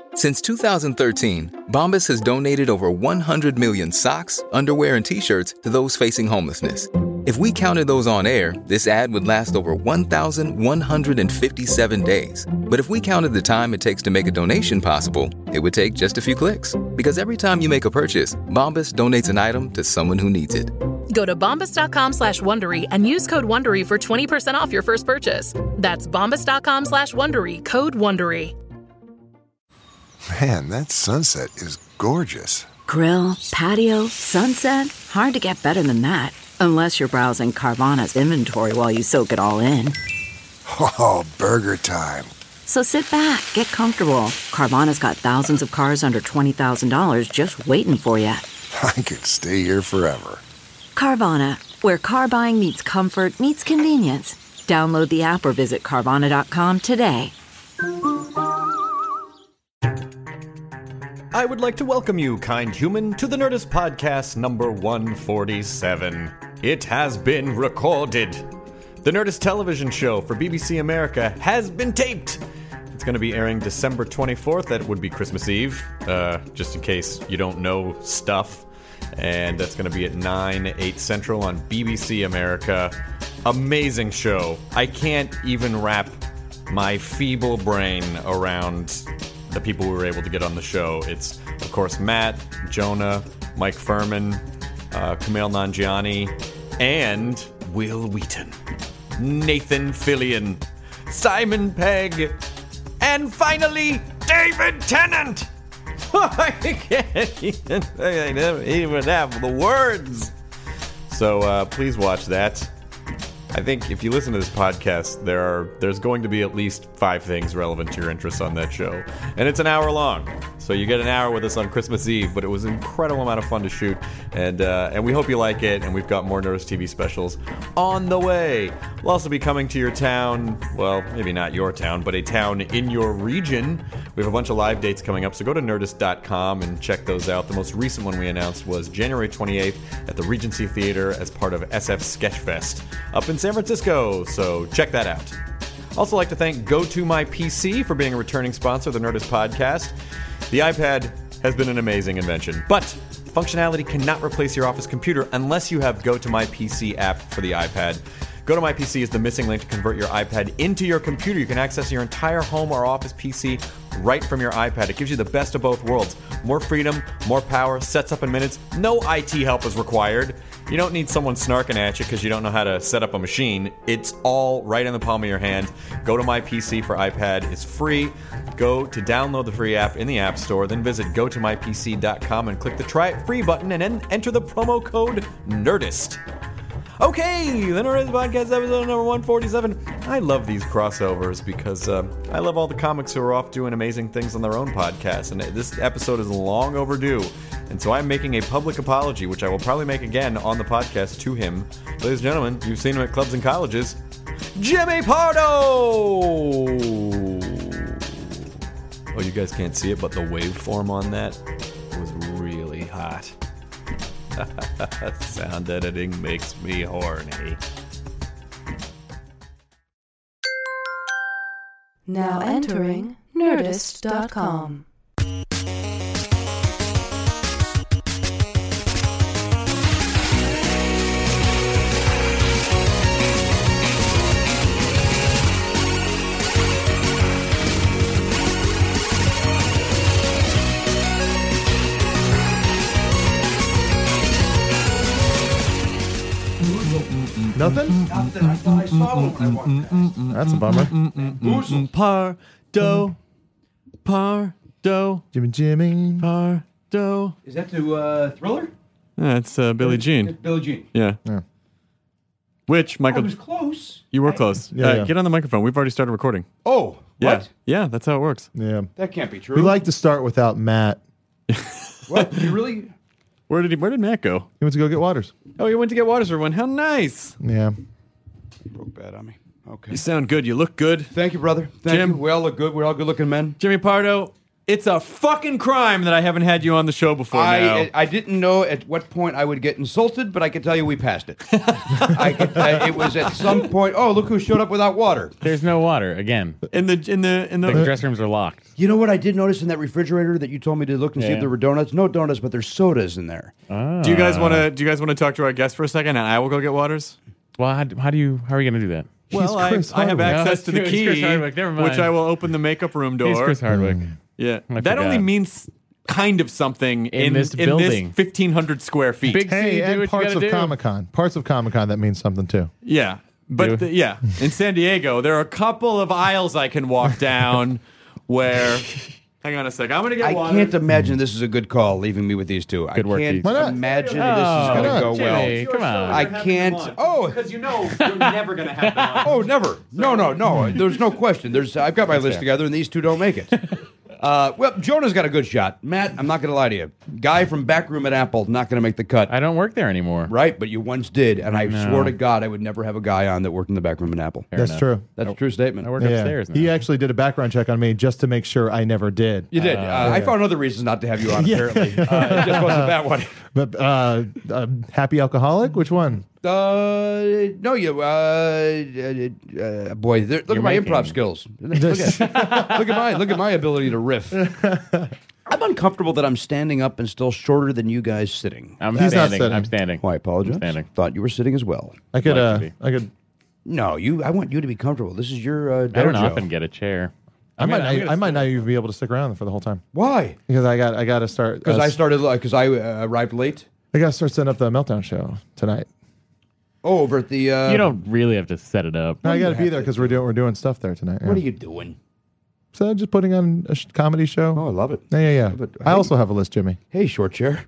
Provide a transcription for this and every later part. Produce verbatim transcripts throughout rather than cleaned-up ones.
Since two thousand thirteen, Bombas has donated over one hundred million socks, underwear, and T-shirts to those facing homelessness. If we counted those on air, this ad would last over one thousand one hundred fifty-seven days. But if we counted the time it takes to make a donation possible, it would take just a few clicks. Because every time you make a purchase, Bombas donates an item to someone who needs it. Go to bombas.com slash Wondery and use code Wondery for twenty percent off your first purchase. That's bombas.com slash Wondery, code Wondery. Man, that sunset is gorgeous. Grill, patio, sunset. Hard to get better than that. Unless you're browsing Carvana's inventory while you soak it all in. Oh, burger time. So sit back, get comfortable. Carvana's got thousands of cars under twenty thousand dollars just waiting for you. I could stay here forever. Carvana, where car buying meets comfort meets convenience. Download the app or visit Carvana dot com today. I would like to welcome you, kind human, to the Nerdist Podcast number one forty-seven. It has been recorded. The Nerdist television show for B B C America has been taped. It's going to be airing December twenty-fourth. That would be Christmas Eve, uh, just in case you don't know stuff. And that's going to be at nine, eight Central on B B C America. Amazing show. I can't even wrap my feeble brain around the people we were able to get on the show. It's, of course, Matt, Jonah, Mike Furman, uh, Kumail Nanjiani, and Will Wheaton, Nathan Fillion, Simon Pegg, and finally, David Tennant! I can't even, I don't even have the words! So uh, please watch that. I think if you listen to this podcast, there are there's going to be at least five things relevant to your interests on that show. And it's an hour long. So you get an hour with us on Christmas Eve, but it was an incredible amount of fun to shoot. And uh, and we hope you like it, and we've got more Nerdist T V specials on the way. We'll also be coming to your town, well, maybe not your town, but a town in your region. We have a bunch of live dates coming up, so go to nerdist dot com and check those out. The most recent one we announced was January twenty-eighth at the Regency Theater as part of S F Sketchfest up in San Francisco, so check that out. Also like to thank GoToMyPC for being a returning sponsor of the Nerdist Podcast. The iPad has been an amazing invention, but functionality cannot replace your office computer unless you have GoToMyPC app for the iPad. GoToMyPC is the missing link to convert your iPad into your computer. You can access your entire home or office P C right from your iPad. It gives you the best of both worlds. More freedom, more power, sets up in minutes. No I T help is required. You don't need someone snarking at you because you don't know how to set up a machine. It's all right in the palm of your hand. GoToMyPC for iPad is free. Go to download the free app in the App Store, then visit go to my p c dot com and click the Try It Free button and then enter the promo code NERDIST. Okay, the Nerdist Podcast episode number one forty-seven. I love these crossovers because uh, I love all the comics who are off doing amazing things on their own podcasts, and this episode is long overdue. And so I'm making a public apology, which I will probably make again on the podcast to him. Ladies and gentlemen, you've seen him at clubs and colleges, Jimmy Pardo! Oh, you guys can't see it, but the waveform on that was really hot. Sound editing makes me horny. Now entering nerdist dot com. Nothing? Nothing. I thought I saw one. I want that. That's a bummer. Boozled. Pardo. Pardo. Jimmy Jimmy. Pardo. Is that to uh, Thriller? That's uh, Billie Jean. It's Billie Jean. Yeah. Yeah. Which, I Michael, was close. you were I- close. Yeah, uh, yeah. Get on the microphone. We've already started recording. Oh, Yeah. what? Yeah, that's how it works. Yeah. That can't be true. We like to start without Matt. What? You really? Where did he, where did Matt go? He went to go get waters. Oh, he went to get waters for one. How nice. Yeah. Broke bad on me. Okay. You sound good. You look good. Thank you, brother. Thank Jim. you. We all look good. We're all good-looking men. Jimmy Pardo, It's a fucking crime that I haven't had you on the show before now. I I didn't know at what point I would get insulted, but I can tell you we passed it. I could, uh, it was at some point. Oh, look who showed up without water. There's no water again. In the in the in the, The dress rooms are locked. You know what I did notice in that refrigerator that you told me to look and see Yeah. if there were donuts? No donuts, but there's sodas in there. Ah. Do you guys want to? Do you guys want to talk to our guest for a second, and I will go get waters? Well, how, how do you? How are you going to do that? Well, I, Chris I have Hardwick. access No, that's to the true. It's key, Chris Hardwick. Never mind. which I will open the makeup room door. He's Chris Hardwick. Yeah, I that only forgot. means kind of something in, In this building. fifteen hundred square feet. Big Hey, C, do and what you parts gotta of do. Comic Con. Parts of Comic Con that means something too. Yeah, but Do- the, yeah, in San Diego, there are a couple of aisles I can walk down where. Hang on a sec. I'm gonna get I water. can't imagine this is a good call, leaving me with these two. Good I work, can't Keith. Why not? imagine Oh, this is going Why to not? go Jimmy, well. come on. I can't. Oh, because you know you're never gonna have them on. oh, never. No, no, no. There's no question. There's. I've got my list fair. together, and these two don't make it. Uh, well, Jonah's got a good shot. Matt, I'm not going to lie to you. Guy from Backroom at Apple, not going to make the cut. I don't work there anymore. Right, but you once did, and I No. swore to God I would never have a guy on that worked in the Backroom at Apple. Fair That's enough. true. That's a true statement. I work Yeah. upstairs now. He actually did a background check on me just to make sure I never did. You did. Uh, I found other reasons not to have you on. Apparently, uh, it just wasn't that one. But uh, uh, happy alcoholic? Which one? Uh, no, you. Uh, uh, uh, boy, there- look You're at my making- improv skills. Look at, look at my look at my ability to riff. I'm uncomfortable that I'm standing up and still shorter than you guys sitting. I'm He's not standing. sitting. I'm standing. Oh, I apologize. I'm standing. Thought you were sitting as well. I could. Like Uh, to be. I could. No, you. I want you to be comfortable. This is your uh, dojo. I don't often get a chair. I I'm might. gonna- I'm not, gonna I might sit- not even be able to stick around for the whole time Why? because I got. I got to start. Because uh, I started. Because I uh, arrived late. I got to start setting up the Meltdown show tonight. Oh, over at the. Uh, You don't really have to set it up. No, I do got you to be have there to because we're doing we're doing stuff there tonight. What yeah. are you doing? So just putting on a sh- comedy show. Oh, I love it. Yeah, yeah, yeah. Love it. I also have a list, Jimmy. Hey, short chair.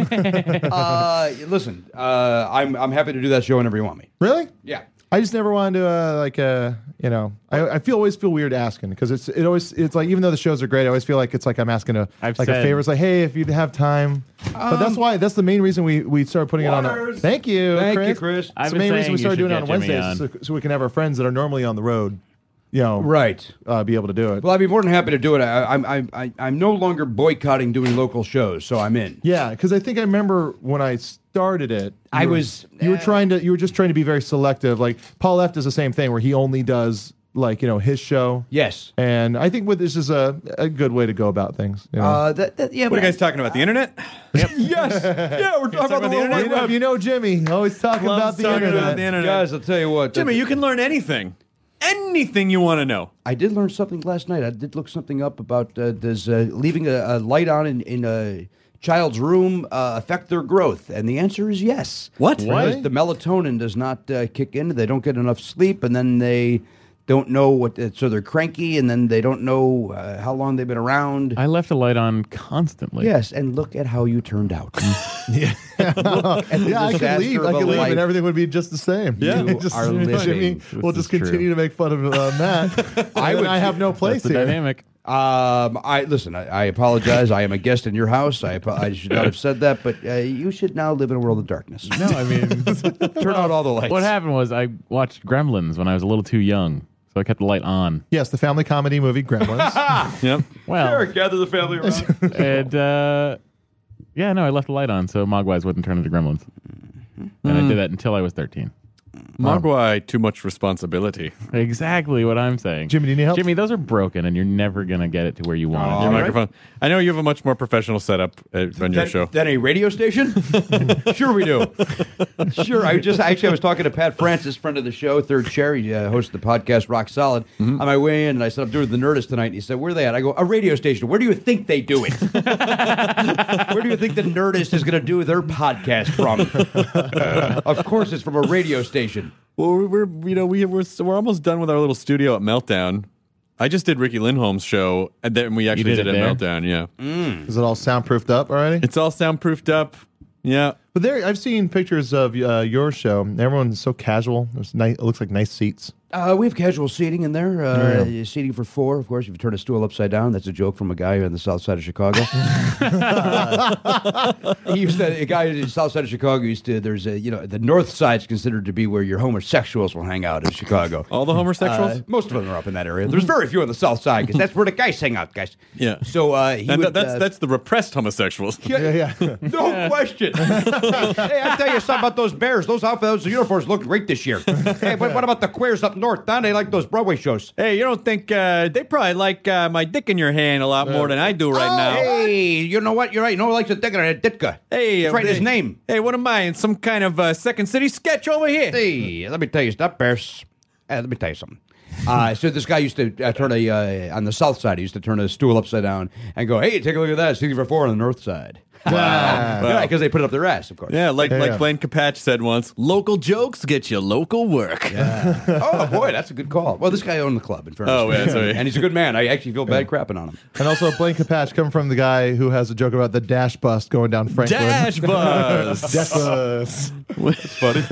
uh, listen, uh, I'm I'm happy to do that show whenever you want me. Really? Yeah. I just never wanted to uh, like uh, you know. I, I feel always feel weird asking because it's it always it's like even though the shows are great, I always feel like it's like I'm asking a I've like a said- favor. It's like, hey, if you'd have time. but that's why that's the main reason we we started putting it on. Waters. Thank you, Thank Chris. you, Chris. It's I've the been main reason saying we you started should doing it on get Jimmy Wednesdays on. so, so we can have our friends that are normally on the road, you know, Right. uh, be able to do it. Well, I'd be more than happy to do it. I, I'm I, I, I'm no longer boycotting doing local shows, so I'm in. Yeah, because I think I remember when I started it. I you were- was- You were uh, trying to. You were just trying to be very selective. Like Paul F does the same thing, where he only does like you know his show. Yes. And I think with this is a a good way to go about things. You know? Uh, that, that, yeah, What are but you guys talking about? The internet? yes. Yeah, we're talking about, about the the World internet? Wide you, know, Web. you know Jimmy always talking Loves about the talking internet. about the internet. Guys, I'll tell you what. Jimmy, that- you can learn anything. Anything you want to know. I did learn something last night. I did look something up about uh, does uh, leaving a, a light on in, in a child's room uh, affect their growth? And the answer is yes. What? Because Really? the melatonin does not uh, kick in. They don't get enough sleep, and then they don't know what. So they're cranky, and then they don't know uh, how long they've been around. I left the light on constantly. Yes, and look at how you turned out. Yeah, I could disaster leave. I of a could leave, life. and everything would be just the same. Yeah. You just, are Jimmy living. will This just is true. continue to make fun of uh, Matt. I would- I have no place That's the here. dynamic. Um, I listen. I, I apologize. I am a guest in your house. I, apo- I should not have said that, but uh, you should now live in a world of darkness. No, I mean, Turn out all the lights. what happened was I watched Gremlins when I was a little too young, so I kept the light on. Yes, the family comedy movie Gremlins. Yep. Well, Sure, gather the family around. and uh, yeah, no, I left the light on so Mogwais wouldn't turn into Gremlins, and I did that until I was thirteen. Mogwai, too much responsibility. Exactly what I'm saying. Jimmy, do you need help? Jimmy, those are broken, and you're never gonna get it to where you want Oh, it. Your right. microphone. I know you have a much more professional setup uh, on your That- show. That a radio station? Sure we do. Sure. I just actually I was talking to Pat Francis, friend of the show, Third Chair. He uh, hosts the podcast Rock Solid. On my way in, and I said, I'm doing the Nerdist tonight. And he said, where are they at? I go, a radio station. Where do you think they do it? Where do you think the Nerdist is going to do their podcast from? Of course, it's from a radio station. Well, we're, we're you know we we're we're almost done with our little studio at Meltdown. I just did Ricky Lindholm's show, and then we actually did did, it it at there? Meltdown. Yeah, Is it all soundproofed up already? it's all soundproofed up. Yeah, But there, I've seen pictures of uh, your show. Everyone's so casual. There's nice, it looks like nice seats. Uh, we have casual seating in there. Uh, Yeah. Seating for four, of course. If you turn a stool upside down, that's a joke from a guy on the south side of Chicago. uh, he used to, a guy on the south side of Chicago used to. There's a you know the north side's considered to be where your homosexuals will hang out in Chicago. All the homosexuals? Uh, most of them are up in that area. There's very few on the south side because that's where the guys hang out, guys. Yeah. So uh, he and would, that's uh, that's the repressed homosexuals. Yeah, yeah. No question. Hey, I tell you something about those Bears. Those outfits, those uniforms look great this year. Hey, but what about the queers up north? Don, they like those Broadway shows. Hey, you don't think uh, they probably like uh, my dick in your hand a lot more than I do right oh, now? Hey, you know what? You're right. No one likes a dick in a Ditka. Hey, That's right, hey, his name. Hey, what am I in some kind of uh, Second City sketch over here? Hey, let me tell you stuff, Bears. Uh, let me tell you something. Uh, so this guy used to uh, turn a uh, on the south side. He used to turn a stool upside down and go, "Hey, take a look at that. Seating for four on the north side." Wow. Yeah, because they put it up their ass, of course. Yeah, like Yeah, like yeah. Blaine Capatch said once, local jokes get you local work. Oh boy, that's a good call. Well, this guy owned the club, in fairness. Oh, yeah, sorry. And he's a good man. I actually feel bad crapping on him. And also Blaine Capatch coming from the guy who has a joke about the dash bus going down Franklin. Dash bus. Dash bus. It's funny.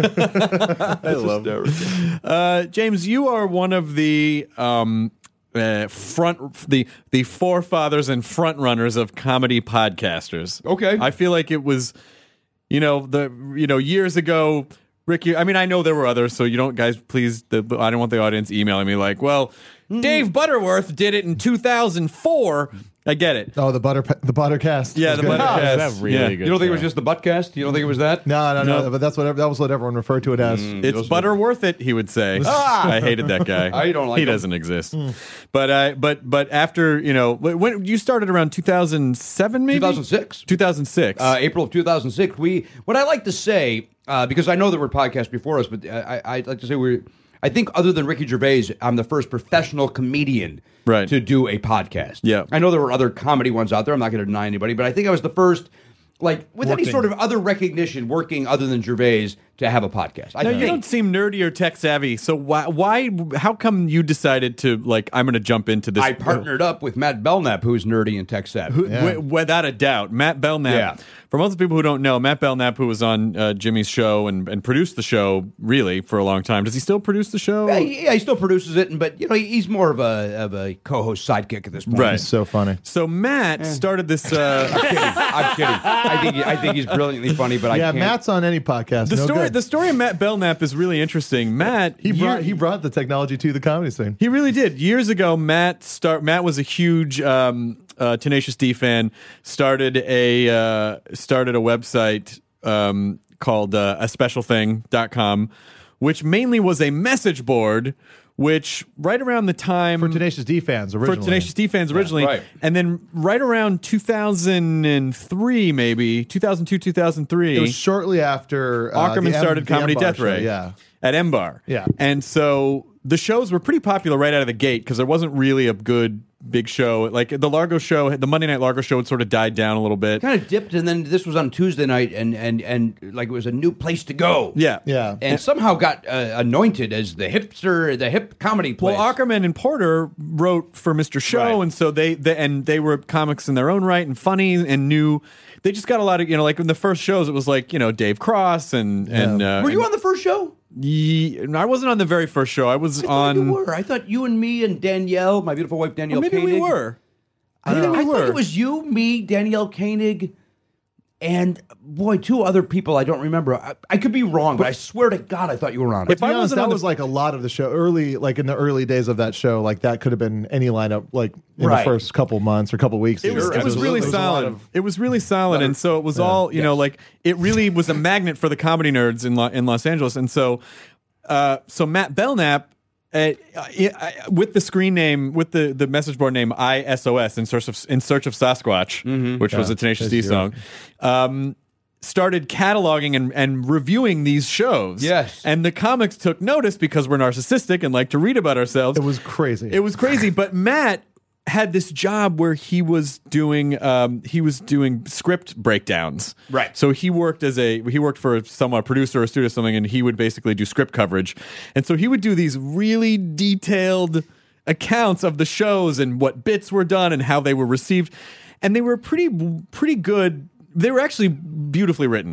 I love it. Uh, James, you are one of the um, uh, front the the forefathers and front runners of comedy podcasters. Okay. I feel like it was, you know, the you know years ago. Ricky, I mean, I know there were others, so you don't, guys, please. The, I don't want the audience emailing me like, well, Dave Butterworth did it in two thousand four. I get it. Oh, the butter, the Buttercast. Yeah, was the good. Buttercast. That's really Yeah. good. You don't think it was show. just the buttcast? You don't think it was that? No, no, no, No. But that's what that was what everyone referred to it as. It's butter worth it, he would say. I hated that guy. I don't like He him. doesn't exist. But uh, but but after you know when you started around two thousand seven, maybe two thousand six. two thousand six. Uh, April of two thousand six. We what I like to say uh, because I know there were podcasts before us, but I, I like to say we're. I think other than Ricky Gervais, I'm the first professional comedian Right. to do a podcast. Yeah. I know there were other comedy ones out there. I'm not going to deny anybody, but I think I was the first, like, with any Working. sort of other recognition, working other than Gervais to have a podcast. I no, think. you don't seem nerdy or tech savvy. So why why how come you decided to like I'm going to jump into this? I partnered up with Matt Belknap, who's nerdy and tech savvy. W- without a doubt, Matt Belknap. Yeah. For most of the people who don't know, Matt Belknap, who was on uh, Jimmy's show and, and produced the show really for a long time. Does he still produce the show? Yeah, he, yeah, he still produces it, and but you know he, he's more of a of a co-host sidekick at this point. Right. It's so funny. So Matt started this. Uh, I'm kidding. I'm kidding. I think he, I think he's brilliantly funny, but I Yeah, can't. Matt's on any podcast. the no story, good. the story of Matt Belknap is really interesting. Matt, he brought year- he brought the technology to the comedy scene. He really did. Years ago, Matt start. Matt was a huge um, uh, Tenacious D fan. Started a uh, started a website um, called uh, a special thing dot com, which mainly was a message board. Which right around the time For Tenacious D fans originally. for Tenacious D fans originally, right. and then right around two thousand three, maybe two thousand two, two thousand three. It was shortly after uh, Ackerman the M- started the Comedy M-Bar Death show, Ray Yeah. at M Bar. Yeah. And so the shows were pretty popular right out of the gate because there wasn't really a good big show. Like the Largo show, the Monday Night Largo show had sort of died down a little bit. kind of dipped, and then this was on Tuesday night, and and and like it was a new place to go. Yeah. Yeah. and somehow got uh, anointed as the hipster, the hip comedy place. Well, Ackerman and Porter wrote for Mister Show, Right. and so they, they and they were comics in their own right and funny and new. They just got a lot of, you know, like in the first shows, it was like, you know, Dave Cross and and uh, Were you and- on the first show? Ye- I wasn't on the very first show. I was I thought on. you were. I thought you and me and Danielle, my beautiful wife Danielle. Or maybe we Koenig- were. I, I think I we thought were. it was you, me, Danielle Koenig, and boy, two other people I don't remember. I, I could be wrong, but I swear to God, I thought you were on it. If To be I honest, wasn't that on the- was like a lot of the show early, like in the early days of that show. Like that could have been any lineup, like in Right. the first couple months or couple weeks. It was, Sure, it was really there was a lot solid. of- It was really solid, and so it was all you know. Yes. Like it really was a magnet for the comedy nerds in Lo- in Los Angeles, and so uh, so Matt Belknap. Uh, I- I- with the screen name, with the, the message board name I S O S in search of in search of Sasquatch, which was Yeah, a Tenacious D that's zero. song, um, started cataloging and, and reviewing these shows. Yes. and the comics took notice because we're narcissistic and like to read about ourselves. It was crazy. It was crazy, but Matt had this job where he was doing um, he was doing script breakdowns. Right. So he worked as a he worked for some a producer or a studio or something, and he would basically do script coverage. And so he would do these really detailed accounts of the shows and what bits were done and how they were received, and they were pretty pretty good. They were actually beautifully written.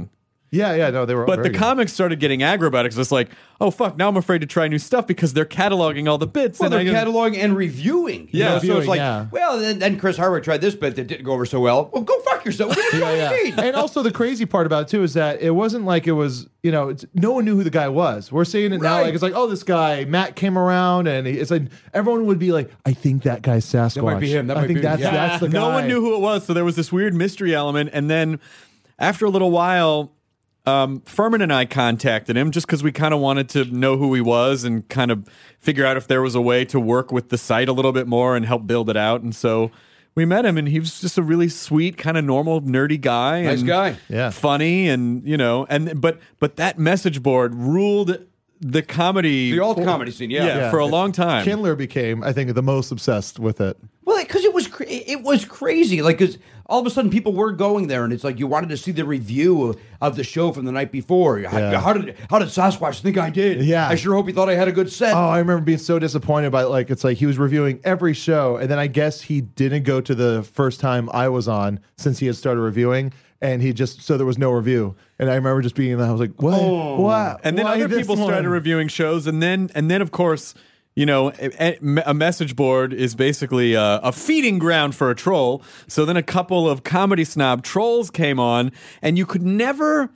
Yeah, yeah, no, they were. But the very good. comics started getting aggro about it because it's like, oh fuck, now I'm afraid to try new stuff because they're cataloging all the bits. Well, and they're I can- cataloging and reviewing. You Yeah. know, so it's Reviewing, like, yeah. well, then, then Chris Hardwick tried this bit that didn't go over so well. Well, go fuck yourself. What do you Yeah, yeah. mean? And also the crazy part about it too is that it wasn't like it was, you know, it's, no one knew who the guy was. We're seeing it now, Right. like it's like, oh, this guy Matt came around, and he, it's like everyone would be like, I think that guy's Sasquatch. might be him. That I might think be- that's yeah. that's the guy. No one knew who it was, so there was this weird mystery element. And then after a little while, um, Furman and I contacted him just because we kind of wanted to know who he was and kind of figure out if there was a way to work with the site a little bit more and help build it out. And so we met him, and he was just a really sweet, kind of normal, nerdy guy. Nice and guy. Yeah. funny, and you know, and but but that message board ruled the comedy, The alt comedy scene, yeah. yeah, for a long time. Kindler became, I think, the most obsessed with it. Well, because it was cra- it was crazy. Like, because all of a sudden people were going there, and it's like you wanted to see the review of, of the show from the night before. How, Yeah. how did how did Sasquatch think I did? Yeah. I sure hope he thought I had a good set. Oh, I remember being so disappointed by like it's like he was reviewing every show, and then I guess he didn't go to the first time I was on since he had started reviewing, and he just so there was no review. And I remember just being I was like, what? What? And then Why other this people one? started reviewing shows, and then and then of course, you know, a, a message board is basically a, a feeding ground for a troll. So then a couple of comedy snob trolls came on, and you could never.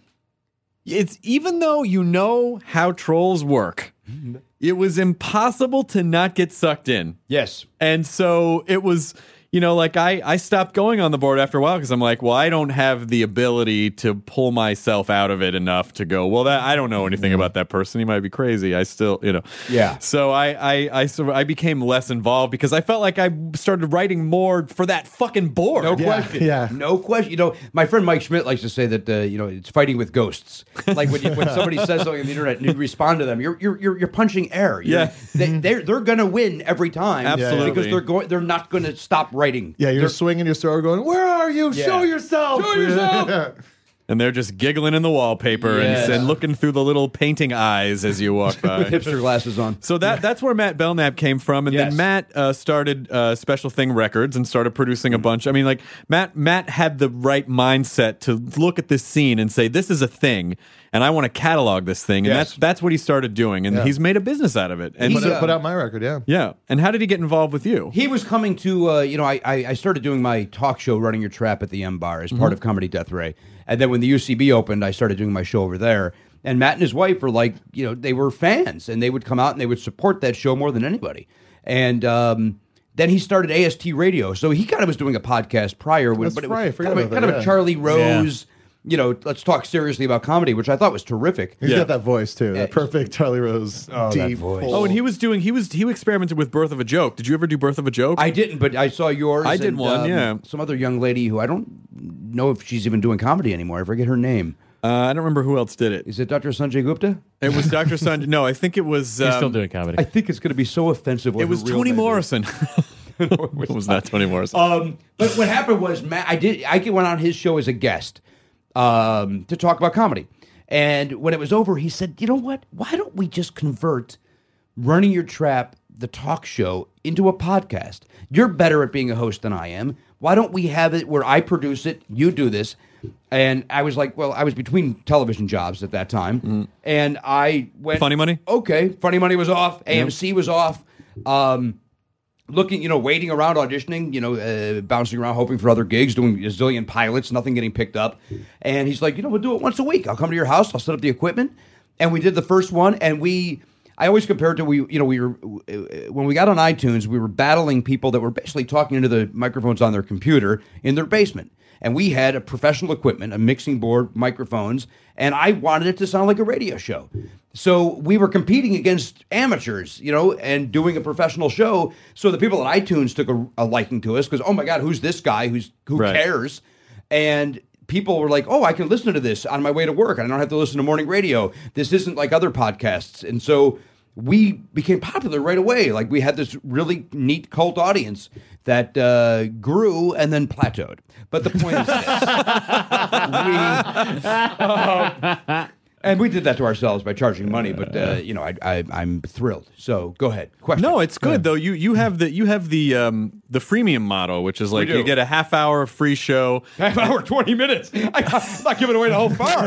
It's even though you know how trolls work, it was impossible to not get sucked in. Yes. And so it was, you know, like I, I stopped going on the board after a while because I'm like, well, I don't have the ability to pull myself out of it enough to go, well, that I don't know anything about that person. He might be crazy. I still, you know. Yeah. So I, I, I, sort of, I became less involved because I felt like I started writing more for that fucking board. No Yeah, question. yeah. No question. You know, my friend Mike Schmidt likes to say that uh, you know it's fighting with ghosts. Like when you, when somebody says something on the internet and you respond to them, you're you're you're, you're punching air. You're, Yeah. they, they're they're gonna win every time. Absolutely. Because they're going. They're not going to stop writing. Yeah, you're They're- swinging your sword, going, "Where are you? Yeah. Show yourself! Show yourself!" And they're just giggling in the wallpaper Yes. and, and looking through the little painting eyes as you walk by. with hipster glasses on. So that that's where Matt Belknap came from, and Yes. then Matt uh, started uh, Special Thing Records and started producing a bunch. I mean, like Matt Matt had the right mindset to look at this scene and say, "This is a thing, and I want to catalog this thing," and Yes. that's that's what he started doing, and Yeah. he's made a business out of it. And He's, Put, so- uh, put out my record, yeah. yeah, and how did he get involved with you? He was coming to, uh, you know, I, I I started doing my talk show, Running Your Trap, at the M Bar as part of Comedy Death Ray. And then when the U C B opened, I started doing my show over there. And Matt and his wife were like, you know, they were fans, and they would come out and they would support that show more than anybody. And um, then he started A S T Radio. So he kind of was doing a podcast prior. With, That's but it right, I was forgot kind of, a, about kind that, of a yeah. Charlie Rose, you know, let's talk seriously about comedy, which I thought was terrific. He's Yeah. got that voice too, Yeah. that perfect Charlie Rose that deep voice. full- Oh, and he was doing he was he experimented with Birth of a Joke. Did you ever do Birth of a Joke? I didn't, but I saw yours. I did and, one, um, yeah. Some other young lady who I don't know if she's even doing comedy anymore. I forget her name. uh, I don't remember who else did it. Is it Doctor Sanjay Gupta? It was Doctor Sanjay. No, I think it was. He's still um, doing comedy. I think it's going to be so offensive. what It was her real Toni name is. Morrison. it was not Toni Morrison. Um, but what happened was, Matt, I did. I went on his show as a guest um, to talk about comedy, and when it was over, he said, "You know what? Why don't we just convert Running Your Trap, the talk show, into a podcast? You're better at being a host than I am. Why don't we have it where I produce it, you do this?" And I was like, well, I was between television jobs at that time, and I went Funny Money? Okay, Funny Money was off. A M C was off. Um, looking, you know, waiting around, auditioning, you know, uh, bouncing around, hoping for other gigs, doing a zillion pilots, nothing getting picked up. And he's like, you know, we'll do it once a week. I'll come to your house. I'll set up the equipment. And we did the first one. And we, I always compare it to, we, you know, we were, when we got on iTunes, we were battling people that were basically talking into the microphones on their computer in their basement. And we had a professional equipment, a mixing board, microphones, and I wanted it to sound like a radio show. So we were competing against amateurs, you know, and doing a professional show. So the people at iTunes took a, a liking to us because, oh my God, who's this guy? Who's who Right. cares? And people were like, oh, I can listen to this on my way to work. I don't have to listen to morning radio. This isn't like other podcasts. And so we became popular right away. Like we had this really neat cult audience that uh, grew and then plateaued. But the point is this. we, um, And we did that to ourselves by charging money, but uh, you know, I, I, I'm thrilled. So go ahead. Question. No, it's good though. You you have the you have the um, the freemium model, which is like do. you get a half hour of free show. Half hour, twenty minutes. I, I'm not giving away the whole bar.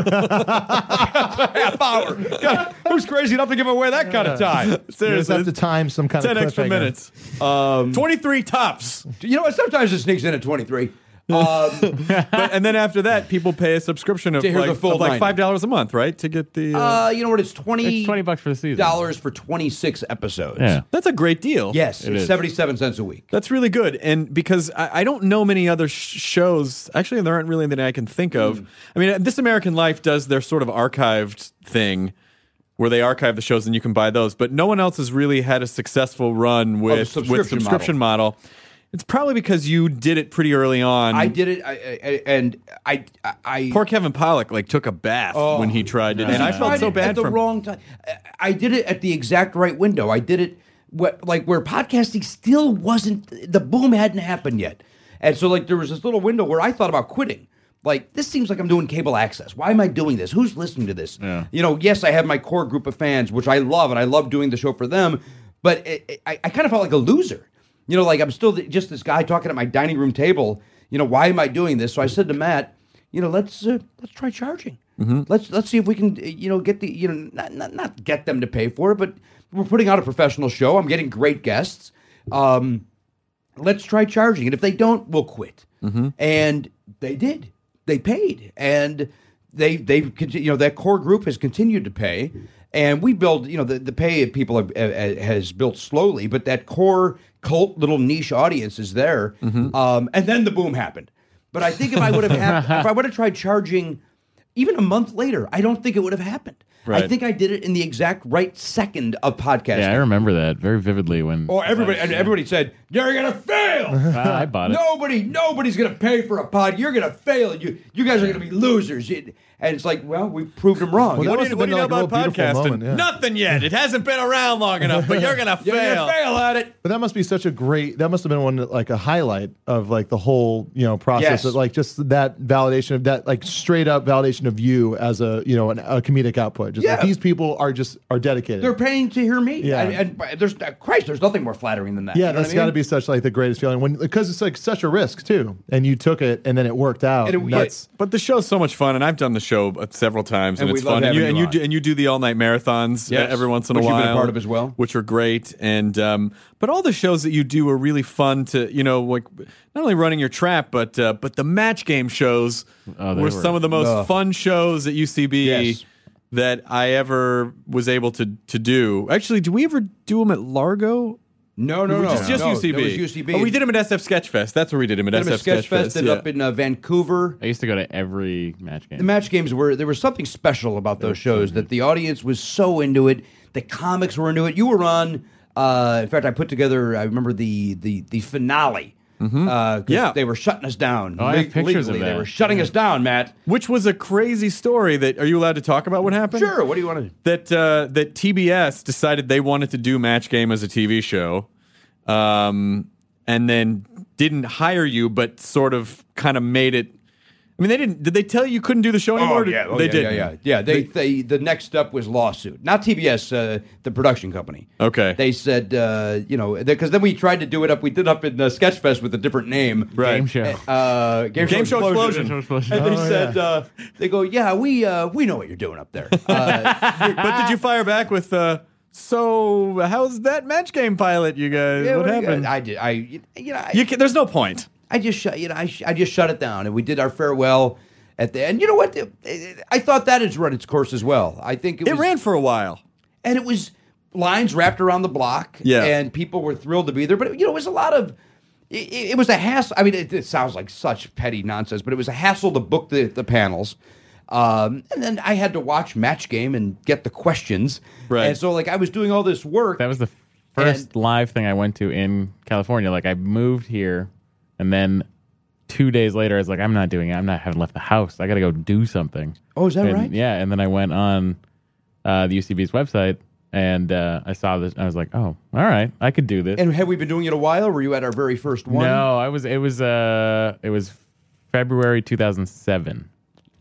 Half hour. God, who's crazy enough to give away that kind of time? You just Seriously, have to time some kind ten of extra cliffhanger. minutes. Um, Twenty-three tops. You know what? Sometimes it sneaks in at twenty-three. Um, But, and then after that, people pay a subscription of To hear like, the full of like ninety. five dollars a month, right? To get the. Uh, uh, you know what? It's twenty. It's twenty bucks for the season. dollars for twenty-six episodes. Yeah. that's a great deal. Yes, It it's is. seventy-seven cents a week. That's really good. And because I, I don't know many other sh- shows, actually, there aren't really any that I can think of. Hmm. I mean, This American Life does their sort of archived thing where they archive the shows and you can buy those, but no one else has really had a successful run with subscription with subscription model. It's probably because you did it pretty early on. I did it, I, I, and I, I, I Poor Kevin Pollak like took a bath Oh. when he tried it, Because and he I felt tried so it bad at the for him. wrong time. I did it at the exact right window. I did it what, like where podcasting still wasn't, the boom hadn't happened yet, and so like there was this little window where I thought about quitting. Like, this seems like I'm doing cable access. Why am I doing this? Who's listening to this? Yeah. You know, yes, I have my core group of fans, which I love, and I love doing the show for them. But it, it, I, I kind of felt like a loser. You know, like I'm still the, just this guy talking at my dining room table. You know, why am I doing this? So I said to Matt, you know, let's uh, let's try charging. Mm-hmm. Let's let's see if we can, you know, get the, you know, not, not not get them to pay for it, but we're putting out a professional show. I'm getting great guests. Um, let's try charging, and if they don't, we'll quit. Mm-hmm. And they did. They paid, and they they've conti- you know that core group has continued to pay, and we build you know the, the pay of people have, uh, has built slowly, but that core cult little niche audience is there, Mm-hmm. um, and then the boom happened. But I think if I would have had, if I would have tried charging even a month later, I don't think it would have happened. I Right. think I did it in the exact right second of podcasting. Yeah, I remember that very vividly when. Or everybody and everybody said you're gonna fail. Ah, I bought it. Nobody, nobody's gonna pay for a pod. You're gonna fail. You, you guys are gonna be losers. It- and it's like, well, we proved them wrong. Well, that What do must you, have what do been you know like a about real beautiful podcasting? moment, yeah. Nothing yet. It hasn't been around long enough, but you're gonna You're fail. gonna fail at it. But that must be such a great. That must have been one like a highlight of like the whole you know process. Yes. Of, like just that validation of that like straight up validation of you as a you know an, a comedic output. Just like Yeah. these people are just are dedicated. They're paying to hear me. Yeah. And, and there's Christ, there's nothing more flattering than that. yeah, You know that's what I got to mean? be such like the greatest feeling when because it's like such a risk too, and you took it and then it worked out. And it- that's But the show's so much fun, and I've done the show uh, several times, and, And we it's love fun. And you having and you you on. do, and you do the all night marathons uh, Yes. every once in Which a you've while, been a part of as well. which are great. And um, but all the shows that you do are really fun to you know like not only running your trap, but uh, but the match game shows Oh, were, they were- some of the most Ugh. fun shows at U C B. Yes. That I ever was able to to do. Actually, do we ever do them at Largo? No, no, no. Just, just no, U C B. It was U C B. Oh, we did them at S F Sketchfest. That's where we did them at Did them S F at Sketchfest. Sketchfest. Did it yeah. up in uh, Vancouver. I used to go to every match game. The match games were there was something special about those shows that the audience was so into it. The comics were into it. You were on. Uh, in fact, I put together. I remember the the the finale. Mm-hmm. Uh, 'cause Yeah. they were shutting us down. Oh, I have Le- pictures of legally. They that. were shutting us down, Matt. Which was a crazy story. That are you allowed to talk about what happened? Sure. What do you want to do? That uh, that T B S decided they wanted to do Match Game as a T V show, um, and then didn't hire you, but sort of kind of made it. I mean, they didn't. Did they tell you you couldn't do the show anymore? Oh Or did- yeah, oh, they yeah, did. Yeah, yeah, yeah. They, they, the next step was lawsuit, not T B S, uh, the production company. Okay. They said, uh, you know, because then we tried to do it up. We did up in uh, Sketchfest with a different name. Right. Game show. Uh, game, Game Show Explosion. Game Show Explosion. And they Oh, said, yeah. uh, they go, yeah, we uh, we know what you're doing up there. Uh, But did you fire back with? Uh, so how's that Match Game pilot, you guys? yeah, what do you- happened? I did. I you know. I, you can, there's no point. I just shut, you know, I, sh- I just shut it down, and we did our farewell at the end. You know what? I thought that has run its course as well. I think it, It was, ran for a while. and it was lines wrapped around the block. Yeah. and people were thrilled to be there. But you know, it was a lot of. It, it was a hassle. I mean, it, it sounds like such petty nonsense, but it was a hassle to book the the panels. Um, and then I had to watch Match Game and get the questions. Right. And so, like, I was doing all this work. That was the first And- live thing I went to in California. Like I moved here, and then two days later, I was like, I'm not doing it. I'm not having left the house. I got to go do something. Oh, is that And- right? Yeah. And then I went on uh, the U C B's website, and uh, I saw this. I was like, oh, all right, I could do this. And have we been doing it a while? Were you at our very first one? No, I was. It was. Uh, it was February two thousand seven.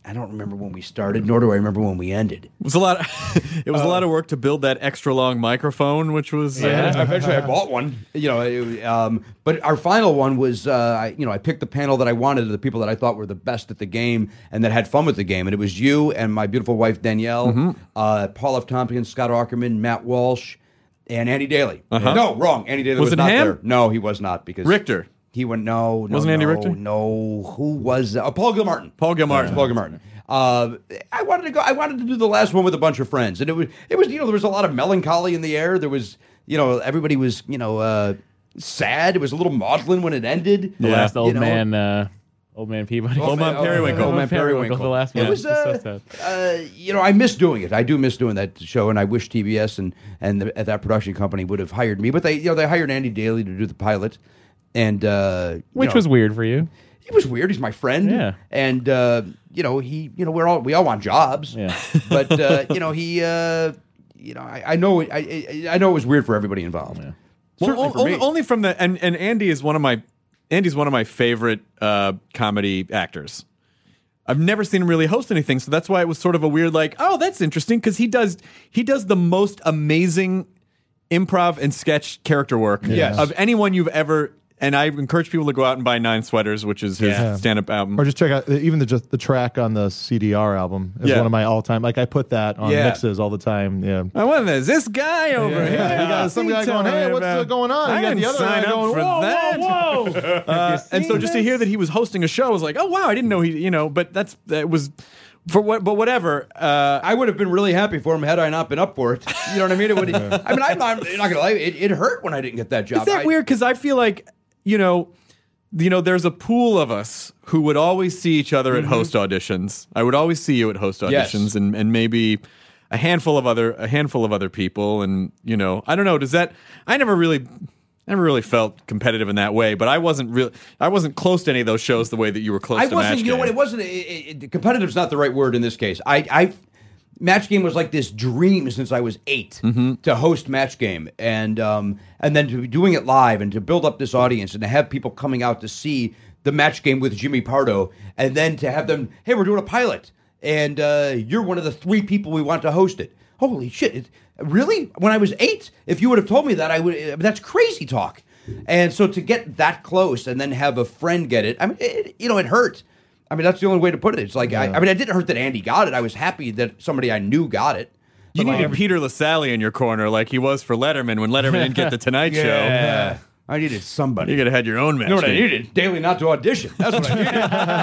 I don't remember when we started, nor do I remember when we ended. It was a lot. Of, it was uh, a lot of work to build that extra long microphone, which was. Yeah, uh, eventually I bought one. You know, it, um, but our final one was, uh, I, you know, I picked the panel that I wanted, the people that I thought were the best at the game and that had fun with the game, and it was you and my beautiful wife Danielle, mm-hmm. uh, Paul F. Tompkins, Scott Aukerman, Matt Walsh, and Andy Daly. Uh-huh. No, wrong. Andy Daly was, was it not Ham? there. No, he was not because Richter. He went no, no, wasn't no, Andy Richter? No, who was that? Oh, Paul Gilmartin. Paul Gilmartin. Paul Gilmartin. Uh, I wanted to go. I wanted to do the last one with a bunch of friends, and it was it was you know there was a lot of melancholy in the air. There was you know everybody was you know uh, sad. It was a little maudlin when it ended. The last old you know. man, uh, old man Peabody, old man Periwinkle, old man Periwinkle. The last one. It was uh, so uh, you know I miss doing it. I do miss doing that show, and I wish T B S and and the, that production company would have hired me. But they you know they hired Andy Daly to do the pilot. And uh, which know, was weird for you. He was weird. He's my friend. Yeah. And uh, you know, he, you know, we're all we all want jobs. Yeah. But uh, you know, he, uh, you know, I, I know, I, I know it was weird for everybody involved. Yeah. Well, for only, me. only from the and, and Andy is one of my Andy's one of my favorite uh, comedy actors. I've never seen him really host anything, so that's why it was sort of a weird, like, oh, that's interesting because he does he does the most amazing improv and sketch character work yes. of anyone you've ever. And I encourage people to go out and buy Nine Sweaters, which is his Yeah. stand-up album. Or just check out even the just the track on the C D R album is Yeah. one of my all-time. Like I put that on Yeah. mixes all the time. Yeah. I wonder, there's this guy over Yeah, here. yeah, you got some He guy told going, me "Hey, what's about- uh, going on?" I You got didn't the other sign guy up going, for "Whoa, that. whoa, whoa." Uh, and so just to hear that he was hosting a show, I was like, oh wow, I didn't know he, you know. But that's that was for what, but whatever. Uh, I would have been really happy for him had I not been up for it. You know what I mean? It would. I mean, I'm not, I'm not gonna lie. It, it hurt when I didn't get that job. Is that I, weird? Because I feel like, you know, you know, there's a pool of us who would always see each other at Mhm. host auditions. I would always see you at host Yes. auditions, and, and maybe a handful of other a handful of other people. And you know, I don't know. Does that? I never really. Never really felt competitive in that way, but I wasn't real. I wasn't close to any of those shows the way that you were close I to wasn't. Match You know Game. what? It wasn't. It, it, competitive's not the right word in this case. I, I, Match Game was like this dream since I was eight Mm-hmm. to host Match Game, and um, and then to be doing it live and to build up this audience and to have people coming out to see the Match Game with Jimmy Pardo, and then to have them, hey, we're doing a pilot, and uh, you're one of the three people we want to host it. Holy shit! It, really? When I was eight, if you would have told me that, I would. I mean, that's crazy talk. And so to get that close and then have a friend get it, I mean, it, you know, it hurt. I mean, that's the only way to put it. It's like, I, I mean, it didn't hurt that Andy got it. I was happy that somebody I knew got it. You But needed like, Peter LaSalle in your corner, like he was for Letterman when Letterman didn't get the Tonight yeah. Show. I needed somebody. You could have had your own match. You know what I game. needed? Daly not to audition. That's what I needed.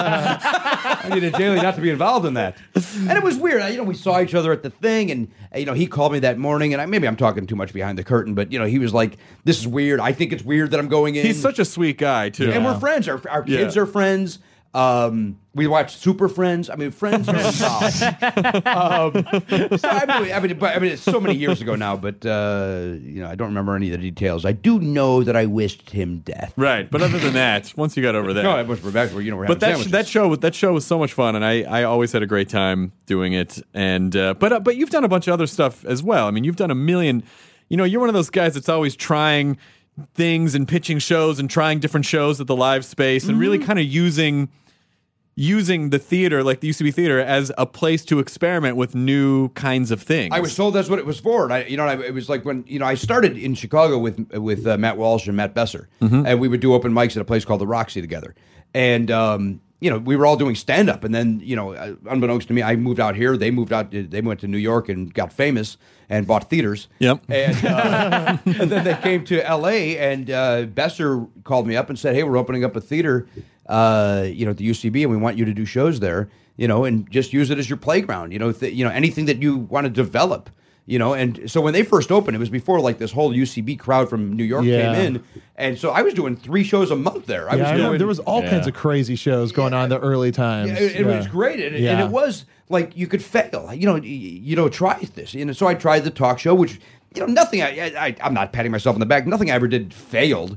I needed Daly not to be involved in that. And it was weird. I, you know, we saw each other at the thing, and you know, he called me that morning, and I, maybe I'm talking too much behind the curtain, but you know, he was like, "This is weird. I think it's weird that I'm going in." He's such a sweet guy too, and we're friends. Our, our kids Yeah. are friends. Um, we watch Super Friends. I mean, Friends are involved. um, so I mean, I mean, but, I mean, it's so many years ago now, but uh, you know, I don't remember any of the details. I do know that I wished him death. Right, but other than that, once you got over that, No, I wish we're back where you know we're but having that sandwiches. that show that show was so much fun, and I, I always had a great time doing it. And uh, but uh, but you've done a bunch of other stuff as well. I mean, you've done a million. You know, you're one of those guys that's always trying things and pitching shows and trying different shows at the live space and really kind of using. using the theater, like the U C B theater, as a place to experiment with new kinds of things. I was told that's what it was for, and I, you know, I, it was like when you know I started in Chicago with with uh, Matt Walsh and Matt Besser, Mm-hmm. and we would do open mics at a place called the Roxy together, and um, you know we were all doing stand up, and then you know, uh, unbeknownst to me, I moved out here. They moved out. They went to New York and got famous and bought theaters. Yep. And, uh, and then they came to L A, and uh, Besser called me up and said, "Hey, we're opening up a theater." Uh, you know, at the U C B, and we want you to do shows there, you know, and just use it as your playground, you know, th- you know, anything that you want to develop, you know, and so when they first opened, it was before like this whole U C B crowd from New York Yeah. came in, and so I was doing three shows a month there. I Yeah, was I remember doing, there was all Yeah. kinds of crazy shows going on in the early times. yeah, it, it Yeah. was great, and, Yeah. and it was like you could fail, you know, y- you know, try this, you know. So I tried the talk show, which you know, nothing. I, I I'm not patting myself on the back. Nothing I ever did failed.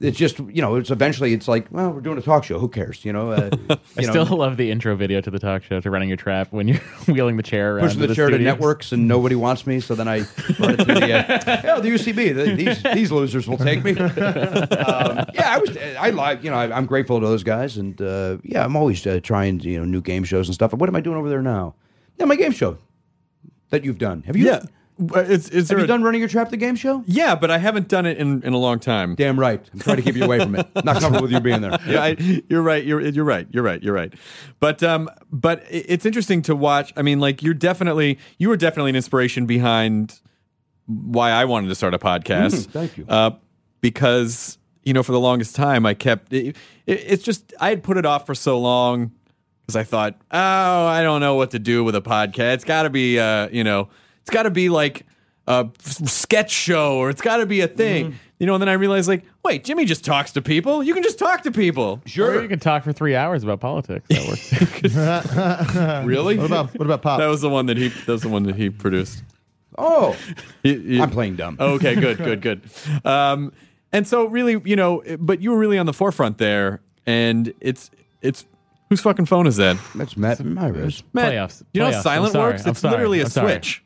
it's just, you know, it's eventually it's like, well, we're doing a talk show. Who cares? You know, uh, I you still know, love the intro video to the talk show, to Running Your Trap, when you're wheeling the chair around. pushing to the, chair studios. to networks and nobody wants me. So then I run it to the, uh, oh, the U C B. The, these these losers will take me. um, yeah, I was, I like, you know, I, I'm grateful to those guys, and uh, yeah, I'm always uh, trying, you know, new game shows and stuff. What am I doing over there now? Yeah, my game show that you've done. Have you? Yeah. Is, is Have there you a- done Running Your Trap, the game show? Yeah, but I haven't done it in, in a long time. Damn right. I'm trying to keep you away from it. Not comfortable with you being there. Yeah, I, you're right. You're you're right. You're right. You're right. But um, but it- it's interesting to watch. I mean, like you're definitely you were definitely an inspiration behind why I wanted to start a podcast. Mm, thank you. Uh, because you know, for the longest time, I kept it, it, it's just I had put it off for so long because I thought, oh, I don't know what to do with a podcast. It's got to be, uh, you know, it's got to be like a f- sketch show, or it's got to be a thing. Mm-hmm. You know, and then I realized, like, wait, Jimmy just talks to people. You can just talk to people. Or you can talk for three hours about politics. That works. Really? What about what about Pop? That was the one that he. That was the one that he produced. Oh, He- he- I'm playing dumb. Okay, good, good, good. Um, and so, really, you know, but you were really on the forefront there, and it's it's whose fucking phone is that? That's Matt Myers. Matt, Playoffs. you know Playoffs. how silent I'm sorry. works? I'm It's sorry. literally a I'm sorry. switch.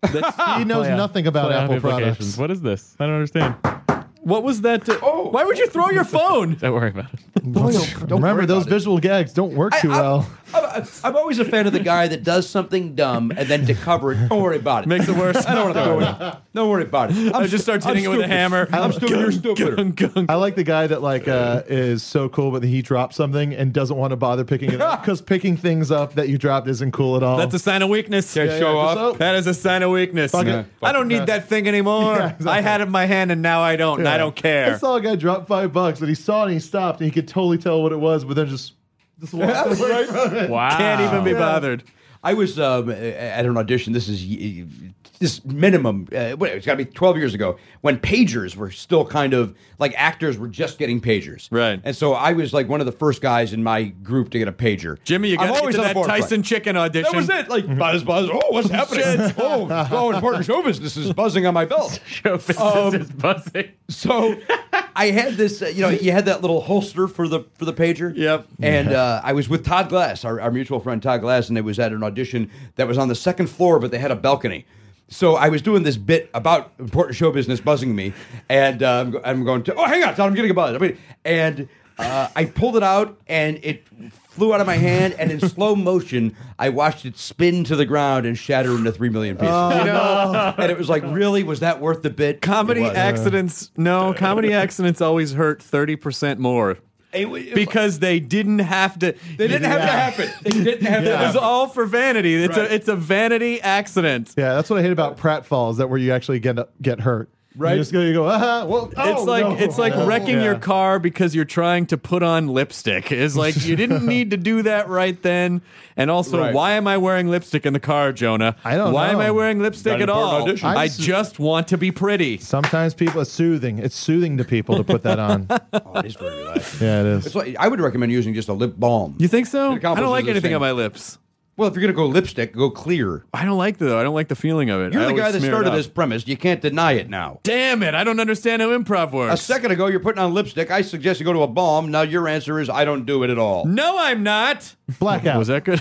he knows Playoff- nothing about playoff Apple implications. products. What is this? I don't understand. What was that? Uh, oh, why would you throw your phone? Don't worry about it. Remember, those visual gags don't work too I, well. I'm, I'm, I'm always a fan of the guy that does something dumb and then to cover it, don't worry about it. Makes it worse. I don't want to throw it. Don't worry about it. I just start hitting it with a hammer. I'm stupid. You're stupid. Gung, gung. I like the guy that like uh, is so cool, but then he drops something and doesn't want to bother picking it up because picking things up that you dropped isn't cool at all. That's a sign of weakness. Yeah, show yeah, off. so- That is a sign of weakness. Fuck it. I don't need that thing anymore. Yeah, exactly. I had it in my hand and now I don't, and I Yeah. don't care. I saw a guy drop five bucks, and he saw it and he stopped, and he could totally tell what it was, but then just just walked away from it. Wow. Can't even be Yeah. bothered. I was um, at an audition. This is y- this minimum. Uh, what, it's got to be twelve years ago when pagers were still kind of like actors were just getting pagers. Right. And so I was like one of the first guys in my group to get a pager. Jimmy, you I'm got to always get to on the that forefront. Tyson chicken audition. That was it. Like buzz, buzz. Oh, what's happening? oh, oh, important show business is buzzing on my belt. Show business Um, is buzzing. So I had this, uh, you know, you had that little holster for the for the pager. Yep. And uh, I was with Todd Glass, our, our mutual friend Todd Glass, and it was at an audition that was on the second floor, but they had a balcony. So I was doing this bit about important show business buzzing me, and uh, I'm, go- I'm going to, oh, hang on, Todd, I'm getting a buzz. I mean, and uh, I pulled it out, and it flew out of my hand, and in slow motion, I watched it spin to the ground and shatter into three million pieces. You know? And it was like, really? Was that worth the bit? Comedy It was. accidents, no, comedy accidents always hurt thirty percent more. It- it- Because they didn't have to. They didn't have to happen. They didn't have to It was happen. all for vanity. It's Right. a it's a vanity accident. Yeah, that's what I hate about pratfalls, that where you actually get get hurt. Right. You just go, you go, ah, well, It's oh, like no. it's like Oh, wrecking your yeah. car because you're trying to put on lipstick. It's like you didn't need to do that right then. And also, Right. why am I wearing lipstick in the car, Jonah? I don't Why am know. I wearing lipstick Got an at all? important audition. I I just- just want to be pretty. Sometimes people, it's soothing. It's soothing to people to put that on. Oh, it is very relaxing. Yeah, it is. It's like, I would recommend using just a lip balm. You think so? It I accomplishes don't like the anything same. on my lips. Well, if you're going to go lipstick, go clear. I don't like the though. I don't like the feeling of it. You're I the always guy that smear it started up. this premise. You can't deny it now. Damn it! I don't understand how improv works. A second ago, you're putting on lipstick. I suggest you go to a balm. Now your answer is, I don't do it at all. No, I'm not. Blackout. Was that good?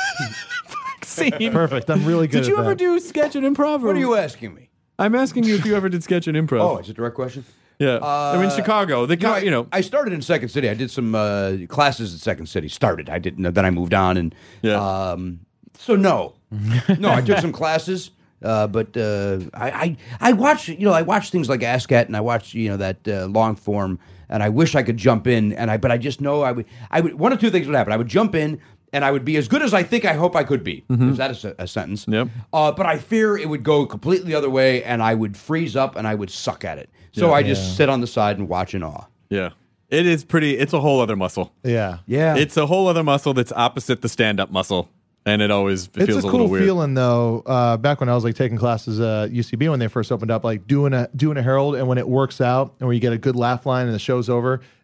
Scene. Perfect. I'm really good Did you at ever that. do sketch and improv? or- What are you asking me? I'm asking you if you ever did sketch and improv. Oh, it's a direct question? yeah. I mean, Chicago. The You know, co- I, you know. I started in Second City. I did some uh, classes at Second City. Started. I didn't. Then I moved on, and Yeah. um, so no, no. I took some classes, uh, but uh, I, I I watch. You know, I watch things like ASCAT, and I watch you know that uh, long form, and I wish I could jump in, and I but I just know I would. I would. One of two things would happen. I would jump in. And I would be as good as I think I hope I could be. Is that a, se- a sentence? Yep. Uh, but I fear it would go completely the other way, and I would freeze up, and I would suck at it. So Yeah. I just sit on the side and watch in awe. yeah. It is pretty. It's a whole other muscle. Yeah. Yeah. It's a whole other muscle that's opposite the stand-up muscle, and it always it It's feels a a, cool little weird. feeling though. Uh, back when I was like taking classes at U C B when they first opened up, like doing a doing a Herald, and when it works out and when you get a good laugh line and the show's over,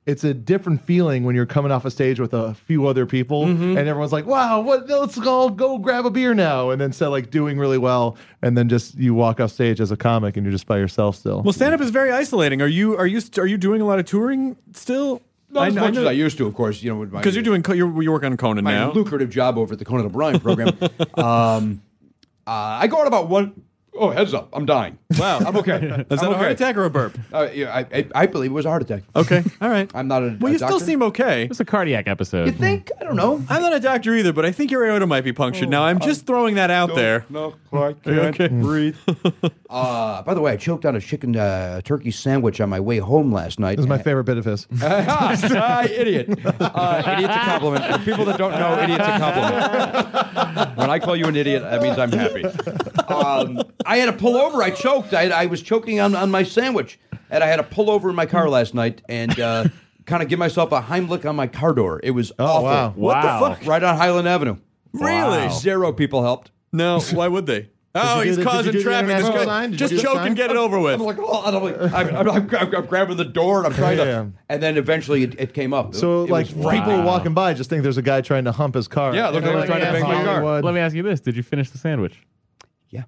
it's a different feeling when you're coming off a stage with a few other people Mm-hmm. and everyone's like, wow, what, let's all go grab a beer now. And then instead like doing really well. And then just you walk off stage as a comic and you're just by yourself still. Well, stand up is very isolating. Are you are you are you doing a lot of touring still? Not as I, much know, as I used to, of course. You know, because you're doing co- you're, you work on Conan my now. lucrative job over at the Conan O'Brien program. um, uh, I go on about one. Oh, heads up! I'm dying. Wow, I'm okay. Is I'm that a okay. heart attack or a burp? Uh, yeah, I, I, I believe it was a heart attack. Okay, all right. I'm not a. Well, a you still doctor. seem okay. It's a cardiac episode. You think? I don't know. I'm not a doctor either, but I think your aorta might be punctured. now, I'm just throwing that out there. No, I can't breathe. uh, by the way, I choked on a chicken uh, turkey sandwich on my way home last night. This is my favorite bit of his. Ah, idiot. Uh, idiot's a compliment. For people that don't know, idiot's a compliment. When I call you an idiot, that means I'm happy. Um, I had to pull over. I choked. I, I was choking on, on my sandwich. And I had to pull over in my car last night and uh, kind of give myself a Heimlich on my car door. It was awful. wow. What Wow. the fuck? Right on Highland Avenue. Really? Zero people helped. No, why would they? Oh, you do he's the- did causing you do the traffic. This international guy- sign? Did you Just do the choke sign? and get it over with. I'm like, oh, and I'm, like I'm, I'm, I'm, I'm, I'm grabbing the door and I'm trying Yeah. to, and then eventually it, it came up. So It like was people frightening. walking by just think there's a guy trying to hump his car. Yeah, look And like they're they're trying to "Yeah, bang my car." Hollywood. Let me ask you this: did you finish the sandwich? Yeah.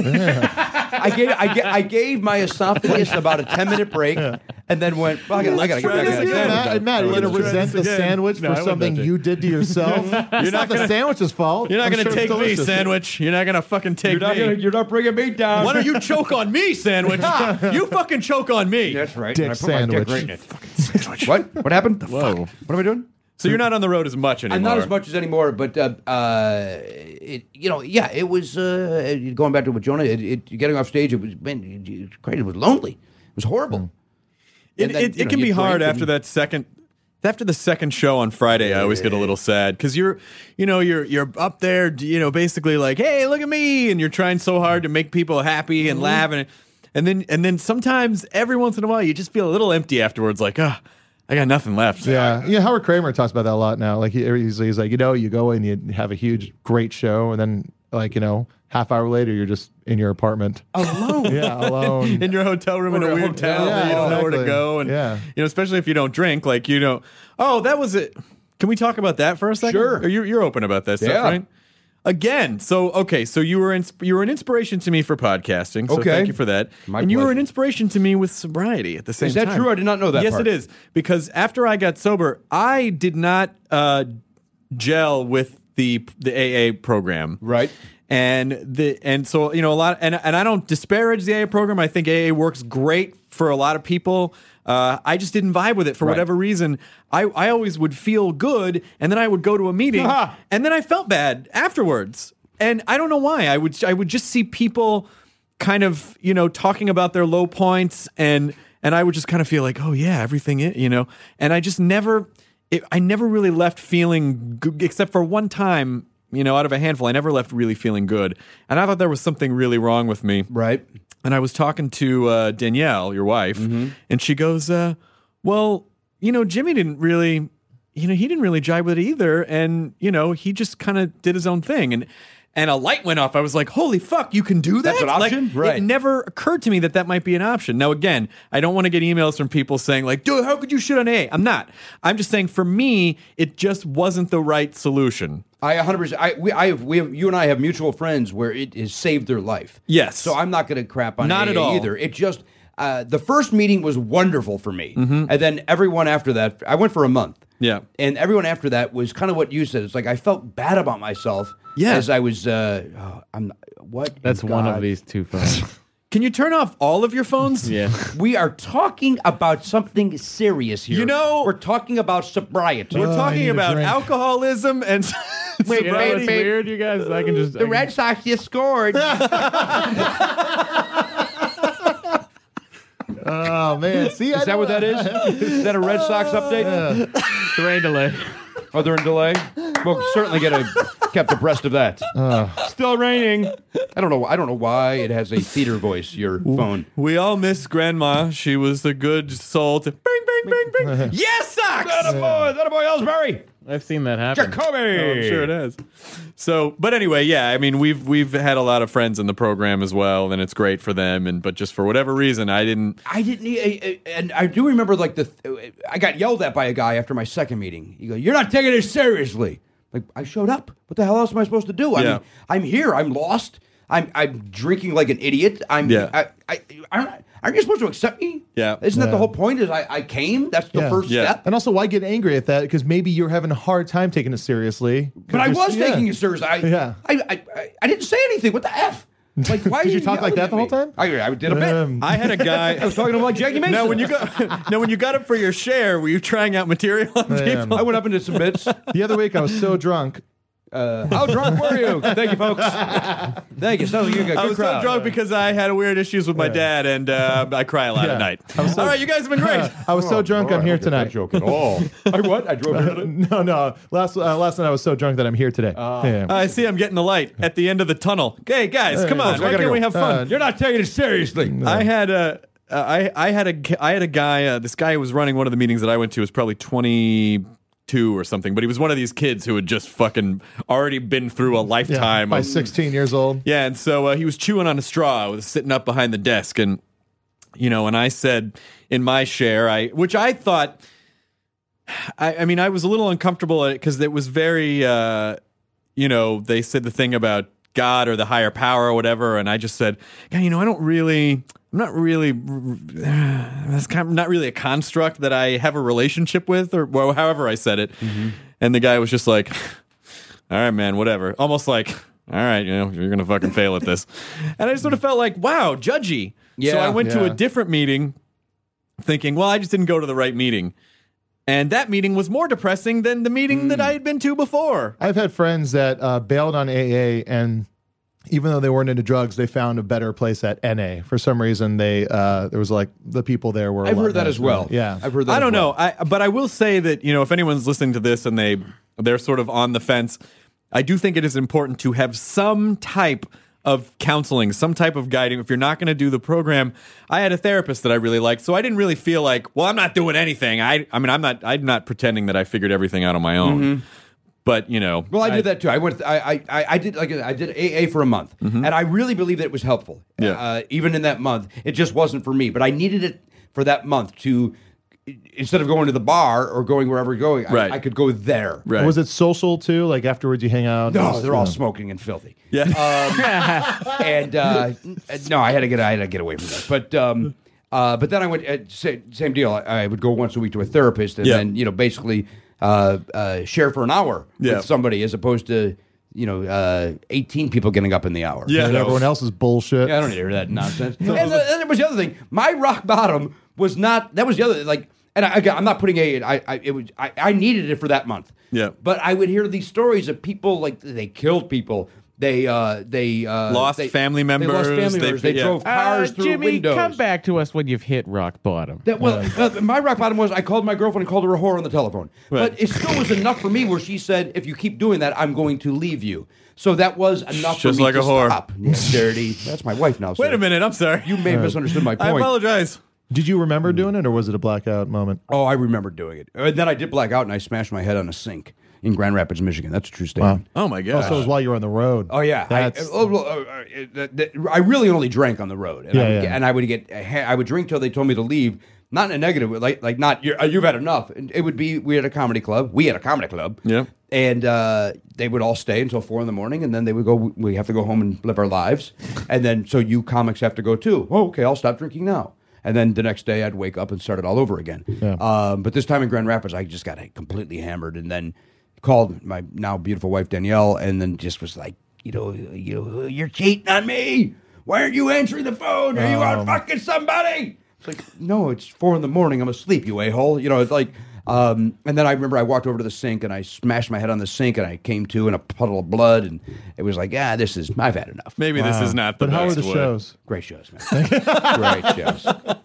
I gave I, gave I gave my esophagus about a ten minute break, and then went. Well, I gotta, I gotta get try back this in again. that Matt, sandwich. Matt, you're Let's going to try resent this the again. sandwich No, I for wouldn't something do it. you did to yourself? It's not not the gonna- sandwich's fault. You're not I'm going to sure take it's me, delicious. sandwich. You're not going to fucking take You're not, me. gonna, you're not bringing me down. Why don't you choke on me, sandwich? You fucking choke on me. That's right. Dick and I put my sandwich. dick right in it. What? What happened? Whoa. What am I doing? So you're not on the road as much anymore. I'm not as much as anymore, but uh, uh, it, you know, yeah, it was uh, going back to what Jonah. It, it, getting off stage, it was man, it, it was crazy. It was lonely. It was horrible. It, And then, it, you it know, can you be hard drink after and- that second. After the second show on Friday, I always get a little sad because you're, you know, you're you're up there, you know, basically like, hey, look at me, and you're trying so hard to make people happy and laugh, and and then and then sometimes every once in a while you just feel a little empty afterwards, like, ah, I got nothing left. Yeah, yeah. Howard Kramer talks about that a lot now. Like he, he's, he's like, you know, you go and you have a huge, great show, and then like you know, half hour later, you're just in your apartment Alone. Yeah, alone. in your hotel room in Or a a weird hotel. town Yeah, that you don't know where to exactly. go, and Yeah. you know, especially if you don't drink, like you know, oh, that was it. Can we talk about that for a second? Sure. Or you're you're open about that stuff, Yeah. right? Again, so okay, so you were ins- you were an inspiration to me for podcasting. So Okay. thank you for that. My and you were pleasure. an inspiration to me with sobriety at the same Is that time. true? I did not know that Yes, part. it is because after I got sober, I did not uh, gel with the the A A program, Right. And the and so you know a lot and and I don't disparage the A A program. I think A A works great for a lot of people. Uh, I just didn't vibe with it for Right. whatever reason. I, I always would feel good, and then I would go to a meeting, and then I felt bad afterwards. And I don't know why. I would I would just see people kind of you know talking about their low points, and and I would just kind of feel like, oh yeah, everything is, you know. And I just never, it, I never really left feeling good, except for one time. You know, out of a handful, I never left really feeling good. And I thought there was something really wrong with me. Right. And I was talking to uh, Danielle, your wife, and she goes, uh, well, you know, Jimmy didn't really, you know, he didn't really jive with it either. And, you know, he just kind of did his own thing. And and a light went off. I was like, holy fuck, you can do that? That's an option? Like, Right. It never occurred to me that that might be an option. Now, again, I don't want to get emails from people saying like, dude, how could you shit on A A? I'm not. I'm just saying for me, it just wasn't the right solution. I one hundred percent. I, we, I have, we have, you and I have mutual friends where it has saved their life. Yes. So I'm not going to crap on Not A A at all. either. It just, uh, the first meeting was wonderful for me. Mm-hmm. And then everyone after that, I went for a month. Yeah. And everyone after that was kind of what you said. It's like I felt bad about myself Yeah. as I was, uh, oh, I'm, what? in That's one of God? these two phones. Can you turn off all of your phones? Yeah. We are talking about something serious here. You know- we're talking about sobriety. We're Oh, I talking need a about drink. alcoholism and Wait, You know wait, what's wait. weird, you guys? I can just I The can- Red Sox just scored. Oh man, see, I Is that know what that is? Is that a Red Sox update? the rain delay. Oh, they're in delay? We'll certainly get a, kept abreast of that. Still raining. I don't know. I don't know why it has a theater voice. Your phone. we all miss Grandma. She was a good soul to bing, bing, bing, bing. Yes, Sox! That a boy. That a boy, Ellsbury. I've seen that happen. Jacoby. Oh, I'm sure it has. So, but anyway, yeah. I mean, we've we've had a lot of friends in the program as well, and it's great for them. And but just for whatever reason, I didn't. I didn't, need- and I do remember like the. I got yelled at by a guy after my second meeting. He goes, "You're not taking it seriously." Like I showed up. What the hell else am I supposed to do? I Yeah. mean, I'm here. I'm lost. I'm I'm drinking like an idiot. I'm. Yeah. I, I, I, aren't you supposed to accept me? Yeah. Isn't that Yeah. the whole point? Is I, I came. That's the Yeah. first Yeah. step. And also, why get angry at that? Because maybe you're having a hard time taking it seriously. But I was yeah. taking it seriously. I, Yeah. I, I, I, I didn't say anything. What the f? Like, why Did are you talk like yelling that at the whole me? time? I, I did a bit. Um, I had a guy. I was talking to him like Jackie Mason. Now, when you got now when you got up for your share, were you trying out material on Yeah. people? I went up into some bits. the other week, I was so drunk. Uh, how drunk were you? Thank you, folks. Thank you. Sounds like you got a good I was crowd. so drunk because I had weird issues with my dad, and uh, I cry a lot Yeah. at night. I was so- All right, you guys have been great. I was so drunk, I'm here tonight. Joke at all. I what? I drove here today. No, no. Last uh, last night, I was so drunk that I'm here today. Oh. Yeah. I see. I'm getting the light at the end of the tunnel. Hey guys, come on! I Why gotta can't go. we have fun? Uh, You're not taking it seriously. I had a, uh, I I had a, I had a guy. Uh, this guy who was running one of the meetings that I went to was probably twenty-two or something, but he was one of these kids who had just fucking already been through a yeah, lifetime. by of, sixteen years old. yeah, and so uh, he was chewing on a straw. I was sitting up behind the desk, and you know, and I said in my share, I which I thought. I, I mean, I was a little uncomfortable because it was very, uh, you know, they said the thing about God or the higher power or whatever, and I just said, yeah, you know, I don't really, I'm not really, that's kind of not really a construct that I have a relationship with, or well, however I said it. Mm-hmm. And the guy was just like, all right, man, whatever. Almost like, all right, you know, you're gonna fucking fail at this. And I just sort of felt like, wow, judgy. So Yeah, I went to yeah. a different meeting, thinking, well, I just didn't go to the right meeting. And that meeting was more depressing than the meeting Hmm. that I had been to before. I've had friends that uh, bailed on A A, and even though they weren't into drugs, they found a better place at N A. For some reason, they uh, there was like the people there were. a I've lot heard that nicer. as well. Yeah, I've heard that. I as don't well. know, I, but I will say that, you know, if anyone's listening to this and they they're sort of on the fence, I do think it is important to have some type of counseling, some type of guiding. If you're not going to do the program, I had a therapist that I really liked, so I didn't really feel like, well, I'm not doing anything. I, I mean, I'm not, I'm not pretending that I figured everything out on my own. But you know, Well, I did that too. I went. I I, I did like I did A A for a month, and I really believe that it was helpful. Yeah. Uh, even in that month, it just wasn't for me. But I needed it for that month to, instead of going to the bar or going wherever you're going, Right. I, I could go there. Right. Was it social too? Like afterwards, you hang out. No, they're all Yeah. smoking and filthy. yeah, Um, and uh, no, I had to get I had to get away from that. But um, uh, but then I went uh, same, same deal. I, I would go once a week to a therapist, and Yeah. then you know basically uh, uh, share for an hour Yeah. with somebody as opposed to you know uh, eighteen people getting up in the hour. Yeah. And No. everyone else's bullshit. Yeah, I don't need to hear that nonsense. and then there was the other thing. My rock bottom was not. That was the other like. And I, again, I'm not putting a. I, I it was. I, I needed it for that month. Yeah. But I would hear these stories of people like they killed people. They uh they uh Lost they- family They lost members, family they- members. They yeah. drove cars Uh, through Jimmy, windows. come back to us when you've hit rock bottom. That, well, uh, my rock bottom was I called my girlfriend and called her a whore on the telephone. Right. But it still was enough for me where she said, if you keep doing that, I'm going to leave you. So that was enough for Just me like to a whore. stop. Yeah, dirty. That's my wife now. wait sir. a minute, I'm sorry. You may have misunderstood my I point. apologize. Did you remember doing it, or was it a blackout moment? Oh, I remember doing it. And then I did black out and I smashed my head on a sink in Grand Rapids, Michigan. That's a true statement. Oh my Oh, gosh. so it was while you were on the road. Oh yeah, I, That's- oh, well, uh, uh, that- that- I really only drank on the road, and, Yeah, I would yeah. get, and I would get, I would drink till they told me to leave. Not in a negative way, like like not you're, you've had enough. And it would be we had a comedy club, we had a comedy club, Yeah. and uh, they would all stay until four in the morning, and then they would go. We have to go home and live our lives, and then so you comics have to go too. Oh, okay, I'll stop drinking now. And then the next day, I'd wake up and start it all over again. Yeah. Um, but this time in Grand Rapids, I just got completely hammered, and then called my now beautiful wife Danielle, and then just was like, you know, you you're cheating on me. Why aren't you answering the phone? Are you out Um. fucking somebody? It's like, no, it's four in the morning. I'm asleep, you a hole. You know, it's like. Um, and then I remember I walked over to the sink and I smashed my head on the sink and I came to in a puddle of blood, and it was like, ah, this is I've had enough. Maybe this is not the But how were best the way. shows? Great shows, man. Great shows.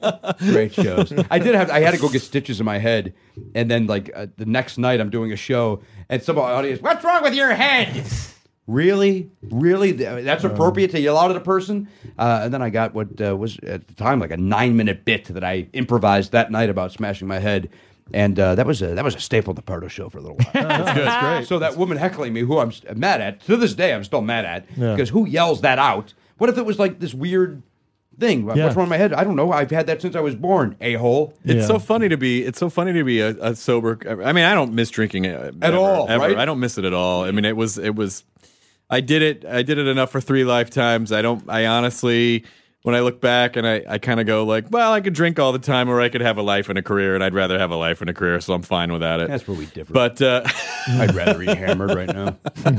Great shows. I did have. I had to go get stitches in my head, and then like uh, the next night, I'm doing a show, and some of my audience, what's wrong with your head? Really, really, Th- that's appropriate to yell out at a person. Uh, and then I got what uh, was at the time like a nine minute bit that I improvised that night about smashing my head. And uh, that was a that was a staple of the Pardo show for a little while. That's good. That's great. So that woman heckling me, who I'm st- mad at to this day, I'm still mad at Yeah. because who yells that out? What if it was like this weird thing? Yeah. What's wrong in my head? I don't know. I've had that since I was born. A hole. It's Yeah. so funny to be. It's so funny to be a, a sober. I mean, I don't miss drinking uh, At ever, all, Ever. right? I don't miss it at all. I mean, it was. It was. I did it. I did it enough for three lifetimes. I don't. I honestly, when I look back and I, I kind of go like, well, I could drink all the time, or I could have a life and a career, and I'd rather have a life and a career, so I'm fine without it. That's where we differ. But uh, I'd rather eat hammered right now.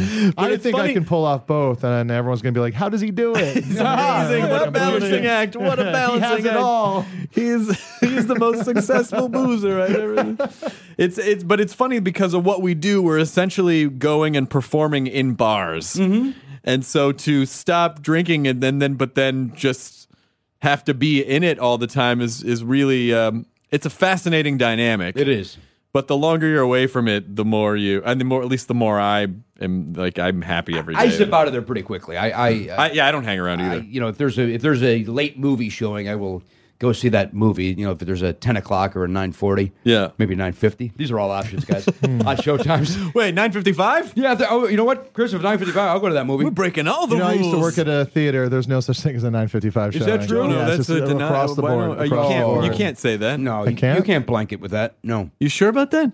I it's think funny- I can pull off both, and everyone's going to be like, how does he do it? It's amazing. What a balancing act. What a balancing He has it act. all. He's he's the most successful boozer I've ever. It's it's but it's funny because of what we do. We're essentially going and performing in bars, mm-hmm. and so to stop drinking and then then but then just have to be in it all the time is is really um, it's a fascinating dynamic. It is. But the longer you're away from it, the more you, and the more, at least the more I am, like, I'm happy every day. I zip out of there pretty quickly. I, I, I yeah, I don't hang around either. I, you know, if there's a if there's a late movie showing, I will go see that movie. You know, if there's a ten o'clock or a nine forty, Yeah. maybe nine fifty. These are all options, guys. On showtimes. Wait, nine fifty-five? Yeah. if the- Oh, you know what, Chris? If nine fifty-five, I'll go to that movie. We're breaking all the You know, I rules. used to work at a theater. There's no such thing as a nine fifty-five Is showing. that true? No, Yeah, that's it's a just denial. across the Why board. don't- you across the can't. board. You can't say that. No, I you, can't? you can't blanket with that. No. You sure about that?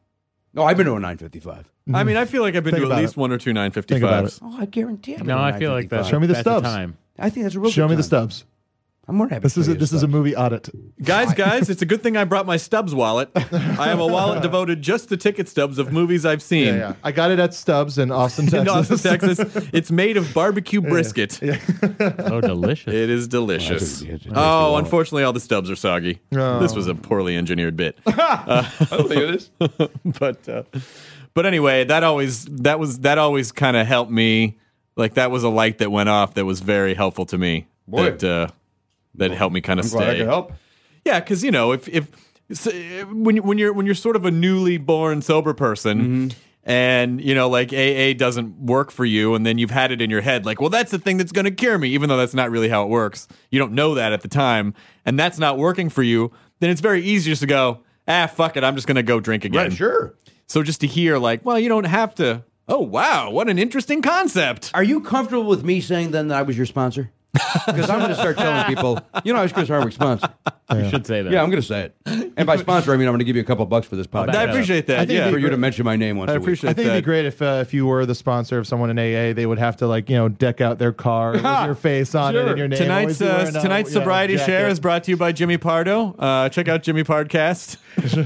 No, I've been to a nine fifty-five. I mean, I feel like I've been Think to at about least it. one or two nine about fifty-fives. Oh, I guarantee. I've been No, to a I feel like that's Show me the that's the stubs. time. I think that's a real. Show good me the time. stubs. I'm more happy. This to is show a, you this is a stuff. movie audit. Guys, guys, it's a good thing I brought my Stubbs wallet. I have a wallet devoted just to ticket stubs of movies I've seen. Yeah, yeah. I got it at Stubbs in Austin, Texas. In Austin, Texas. It's made of barbecue brisket. Oh, delicious. It is delicious. Oh, that's a- that's a tasty Oh, wallet. unfortunately, all the stubs are soggy. Oh. This was a poorly engineered bit. I don't think it is. but uh, but anyway, that always that was that always kind of helped me. Like that was a light that went off that was very helpful to me. Boy. That uh, that helped me kind of I'm glad I stay. could help. Yeah, because you know, if if so, when you- when you're when you're sort of a newly born sober person, Mm-hmm. and you know, like A A doesn't work for you, and then you've had it in your head, like, well, that's the thing that's going to cure me, even though that's not really how it works. You don't know that at the time, and that's not working for you. Then it's very easy just to go, ah, fuck it, I'm just going to go drink again. Right, sure. So just to hear, like, well, you don't have to. Oh wow, what an interesting concept. Are you comfortable with me saying then that I was your sponsor? Because I'm going to start telling people, you know, I was Chris Hardwick's sponsor. You should say that. Yeah, I'm going to say it. And by sponsor, I mean I'm going to give you a couple bucks for this podcast. I appreciate that. I think yeah, for you to mention my name once I a week. appreciate I think that. it'd be great if uh, if you were the sponsor of someone in A A, they would have to like you know deck out their car with your face on it Sure. and your name. Tonight's Always be uh, wearing a, tonight's yeah, sobriety jacket. share is brought to you by Jimmy Pardo. Uh, check out Jimmy Podcast.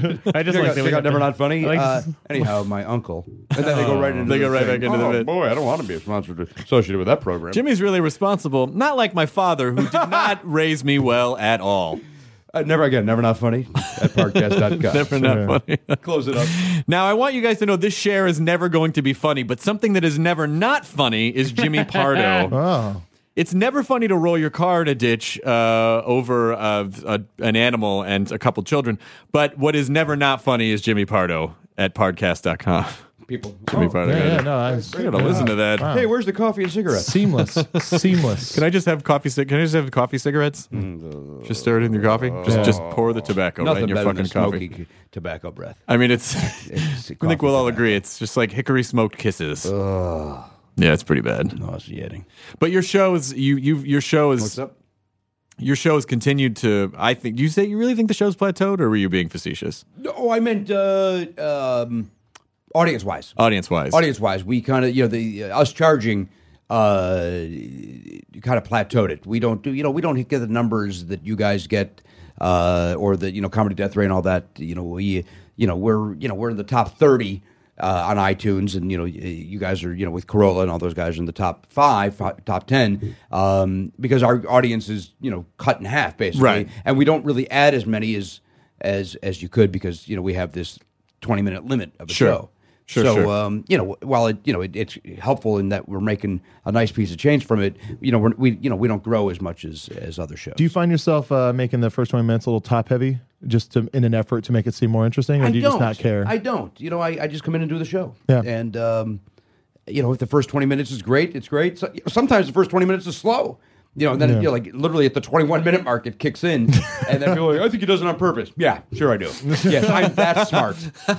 I just Check like out, that we check out got Never the- Not Funny. I like Uh, this- anyhow, my uncle. And then they go right into They go the right thing. back into the oh, bit. boy, I don't want to be a sponsor associated with that program. Jimmy's really responsible, not like my father, who did not raise me well at all. Uh, never again, Never Not Funny at parkcast dot com. Never not funny. Close it up. Now, I want you guys to know this share is never going to be funny, but something that is never not funny is Jimmy Pardo. Oh, It's never funny to roll your car in a ditch uh, over uh, a, an animal and a couple children, but what is never not funny is Jimmy Pardo at podcast dot com. People. Jimmy Oh, Pardo. yeah, gotta- yeah, no, I, I gotta listen to that. Hey, where's the coffee and cigarettes? seamless, seamless. Can I just have coffee? Cig- Can I just have coffee cigarettes? Just stir it in your coffee. Just just pour the tobacco right Nothing in your better fucking than coffee. smoky tobacco breath. I mean, it's. It's I think we'll all agree it's just like hickory smoked kisses. Yeah, it's pretty bad. nauseating. But your show is you you your show is What's up? your show has continued to. I think. Do you say you really think the show's plateaued, or were you being facetious? No, I meant uh, um, audience wise. Audience wise, Audience wise, we kind of you know the uh, us charging uh, kind of plateaued it. We don't do you know we don't get the numbers that you guys get uh, or the you know Comedy Death Ray and all that. You know we you know we're you know we're in the top thirty. Uh, on iTunes, and you know, you guys are, you know, with Corolla and all those guys are in the top five, fi- top ten, um, because our audience is, you know, cut in half basically, Right. and we don't really add as many as as as you could because you know we have this twenty minute limit of a Sure. show. Sure, so, sure. Um, you know, while it, you know, it, it's helpful in that we're making a nice piece of change from it. You know, we're, we, you know, we don't grow as much as as other shows. Do you find yourself uh, making the first twenty minutes a little top heavy, just to, in an effort to make it seem more interesting, or I do you don't. just not care? I don't. You know, I, I just come in and do the show. Yeah. And um, you know, if the first twenty minutes is great, it's great. So, sometimes the first twenty minutes is slow. You know, and then Yeah. you know, like literally at the twenty-one minute mark, it kicks in, and then people are like, "I think he does it on purpose." Yeah, sure I do. Yes, I'm that smart.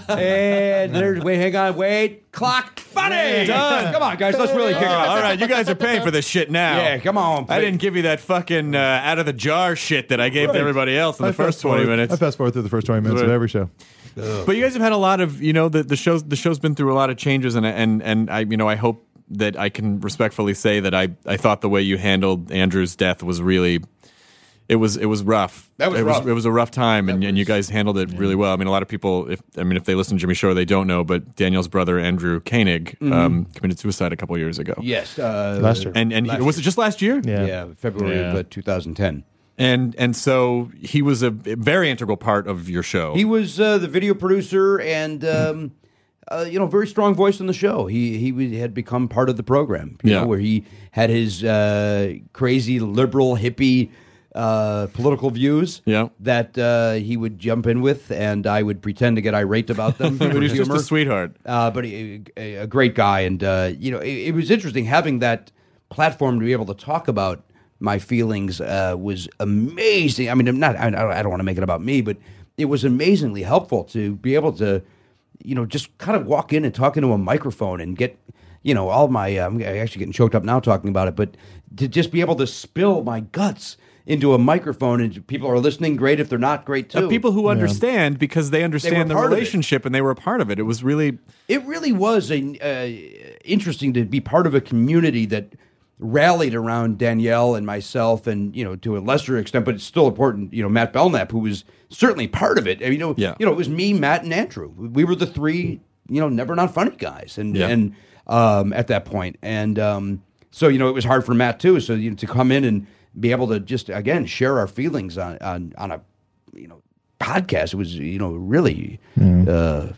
And there's wait, hang on, wait, clock, funny, Done. Come on, guys, let's really kick it. Oh, all right, you guys are paying for this shit now. Yeah, come on. I didn't give you that fucking uh, out of the jar shit that I gave to everybody else in the I first fast twenty forward- minutes. I fast forward through the first twenty minutes of Right. every show. But you guys have had a lot of, you know, the, the show's the show's been through a lot of changes, and and and I, you know, I hope that I can respectfully say that I, I thought the way you handled Andrew's death was really, it was it was rough. That was it rough. was it was a rough time, and, and you guys handled it really well. I mean, a lot of people, if I mean, if they listen to Jimmy Shore, they don't know, but Danielle's brother Andrew Koenig um, committed suicide a couple years ago. Yes, uh, Last year. And and he, Last was it just last year? Yeah. Yeah, February Yeah. of uh, two thousand ten. And and so he was a very integral part of your show. He was uh, the video producer and um, uh, you know very strong voice on the show. He he w- had become part of the program. You Yeah. know, where he had his uh, crazy liberal hippie uh, political views. Yeah. that uh, he would jump in with, and I would pretend to get irate about them. But for he's just humor. a sweetheart. Uh, but he, a, a great guy, and uh, you know, it, it was interesting having that platform to be able to talk about my feelings. Uh, was amazing. I mean, I'm not. I, I don't want to make it about me, but it was amazingly helpful to be able to, you know, just kind of walk in and talk into a microphone and get, you know, all my. Uh, I'm actually getting choked up now talking about it, but to just be able to spill my guts into a microphone and people are listening. Great. If they're not, great too. Uh, people who understand because they understand the part of it. relationship and they were a part of it. It was really It really was a uh, interesting to be part of a community that rallied around Danielle and myself, and you know, to a lesser extent, but it's still important. You know, Matt Belknap, who was certainly part of it. I mean, you know, Yeah. you know, it was me, Matt, and Andrew. We were the three, you know, never not funny guys, and Yeah. and um, at that point, and um, so you know, it was hard for Matt too. So you know, to come in and be able to just again share our feelings on on, on a you know podcast, it was you know really. Uh,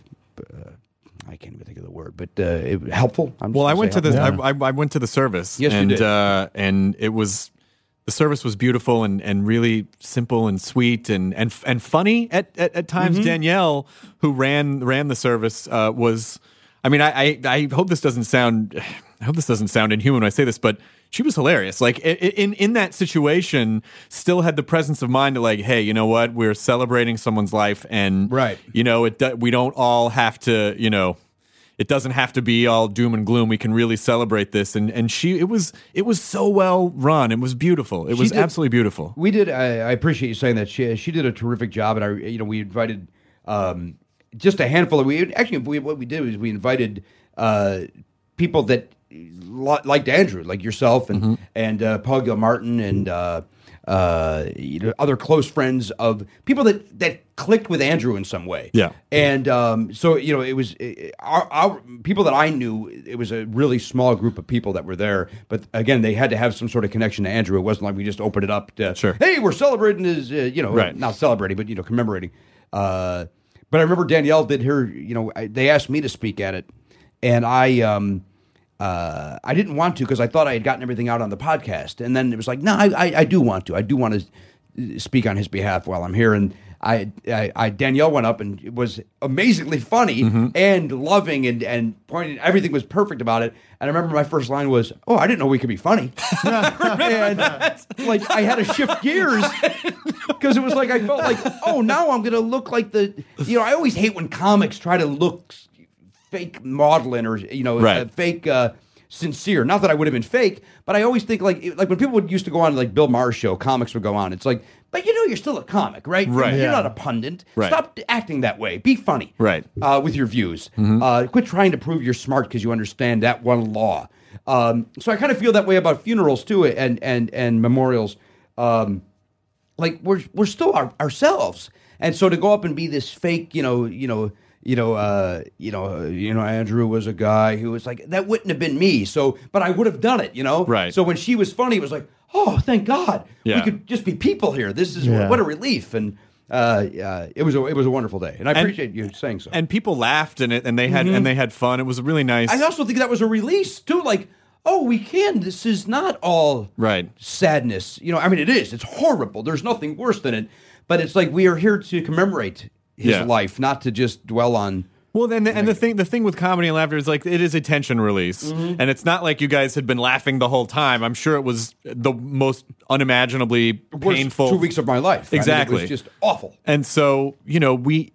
I can't even think of the word, but uh, it was helpful. I'm well. just I gonna went to say the helpful. I, I, I went to the service. Yes, you and did. Uh, and it was the service was beautiful and, and really simple and sweet and and and funny at at, at times. Mm-hmm. Danielle, who ran ran the service, uh, was. I mean, I, I I hope this doesn't sound. I hope this doesn't sound inhuman when I say this, but she was hilarious. Like i- i- in in that situation, still had the presence of mind to like, hey, you know what? We're celebrating someone's life, and Right. you know, it do- we don't all have to, you know. It doesn't have to be all doom and gloom. We can really celebrate this, and and she it was it was so well run. It was beautiful. It She was did- absolutely beautiful. We did. I, I appreciate you saying that. She she did a terrific job, and I you know we invited um, just a handful of we actually we, what we did was we invited uh, people that li- liked Andrew, like yourself and Mm-hmm. and uh, Paul Gilmartin and uh, uh, you know, other close friends of people that that clicked with Andrew in some way. Yeah. And um, so you know it was it, our, our people that I knew. It was a really small group of people that were there, but again they had to have some sort of connection to Andrew. It wasn't like we just opened it up to Sure. hey, we're celebrating his, uh, you know, Right. not celebrating, but, you know, commemorating. Uh, but I remember Danielle did her, you know, I, they asked me to speak at it, and I um, uh, I didn't want to because I thought I had gotten everything out on the podcast. And then it was like, no, I, I, I do want to. I do want to speak on his behalf while I'm here. And I, I, I Danielle went up and it was amazingly funny and loving and, and pointing. Everything was perfect about it. And I remember my first line was, "Oh, I didn't know we could be funny." and like I had to shift gears because it was like I felt like, oh, now I'm going to look like the. You know, I always hate when comics try to look fake maudlin or you know Right. uh, fake. Uh, sincere. Not that I would have been fake, but I always think like like when people would used to go on like Bill Maher's show, comics would go on. It's like, but you know, you're still a comic, right? Right. You're Yeah. not a pundit. Right. Stop acting that way. Be funny. Right. Uh, with your views. Uh, quit trying to prove you're smart because you understand that one law. Um, so I kind of feel that way about funerals too, and and and memorials. Um, like we're we're still our, ourselves, and so to go up and be this fake, you know, you know. You know, uh, you know, uh, you know. Andrew was a guy who was like that. Wouldn't have been me. So, but I would have done it. You know, Right. So when she was funny, it was like, oh, thank God, Yeah. we could just be people here. This is Yeah. what a relief, and uh, uh, it was a, it was a wonderful day, and I And- appreciate you saying so. And people laughed and it, and they had and they had fun. It was really nice. I also think that was a release too. Like, oh, we can. This is not all Right. sadness. You know, I mean, it is. It's horrible. There's nothing worse than it. But it's like we are here to commemorate his Yeah. life, not to just dwell on Well, then, and the thing, the thing with comedy and laughter is like it is a tension release, Mm-hmm. and it's not like you guys had been laughing the whole time. I'm sure it was the most unimaginably Worst painful two weeks of my life. Exactly, I mean, it was just awful. And so, you know, we,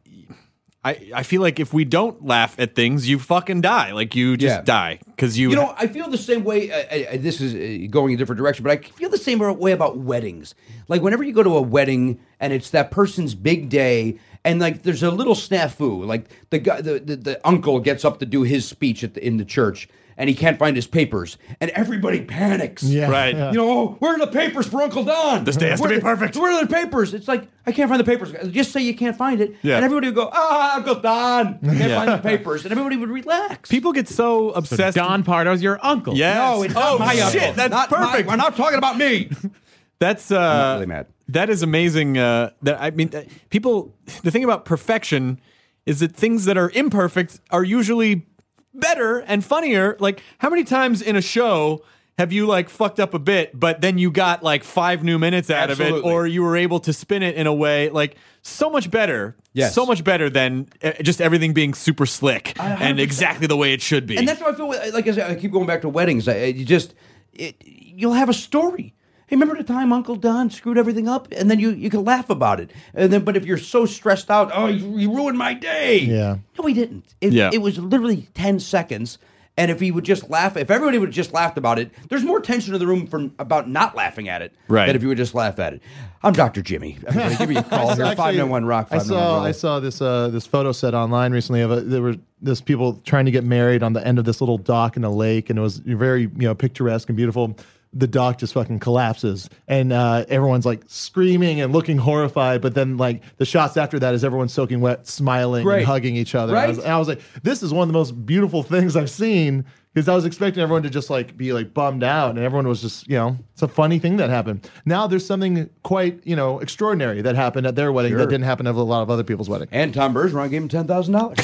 I, I feel like if we don't laugh at things, you fucking die. Like you just Yeah. die because you. You know, I feel the same way. Uh, uh, this is uh, going a different direction, but I feel the same way about weddings. Like whenever you go to a wedding and it's that person's big day, and like there's a little snafu, like the guy, the, the, the uncle gets up to do his speech at the, in the church, and he can't find his papers, and everybody panics. Yeah. Right. Yeah. You know, oh, where are the papers for Uncle Don? This day has to Where- be perfect. Where are the papers? It's like, I can't find the papers. Just say you can't find it. Yeah. And everybody would go, ah, Uncle Don. I can't Yeah. find the papers. And everybody would relax. people get so So obsessed. Don Pardo's your uncle. Yes. No, it's oh not my shit, uncle. that's Not my- perfect. we're not talking about me. That's uh, not really mad. That is amazing. Uh, that I mean, that people. The thing about perfection is that things that are imperfect are usually better and funnier. Like, how many times in a show have you like fucked up a bit, but then you got like five new minutes out of Absolutely. it, or you were able to spin it in a way like so much better. Yes. So much better than uh, just everything being super slick one hundred and percent. exactly the way it should be. And that's how I feel. with- Like I said, I keep going back to weddings. I, you just, it, you'll have a story. Hey, remember the time Uncle Don screwed everything up? And then you, you can laugh about it. And then, but if you're so stressed out, oh, you, you ruined my day. Yeah. No, he didn't. It, Yeah. it was literally ten seconds. And if he would just laugh, if everybody would have just laughed about it, there's more tension in the room from about not laughing at it Right. than if you would just laugh at it. I'm Doctor Jimmy. Everybody, give me a call here. Actually, five nine one rock. I saw I saw this uh, this photo set online recently of a, there were this people trying to get married on the end of this little dock in a lake, and it was very you know picturesque and beautiful. The dock just fucking collapses, and uh, everyone's like screaming and looking horrified. But then, like the shots after that is everyone soaking wet, smiling Great. and hugging each other. Right? I was, and I was like, this is one of the most beautiful things I've seen, because I was expecting everyone to just like be like bummed out, and everyone was just you know it's a funny thing that happened. Now there's something quite you know extraordinary that happened at their wedding Sure. that didn't happen at a lot of other people's weddings. And Tom Bergeron gave him ten thousand dollars.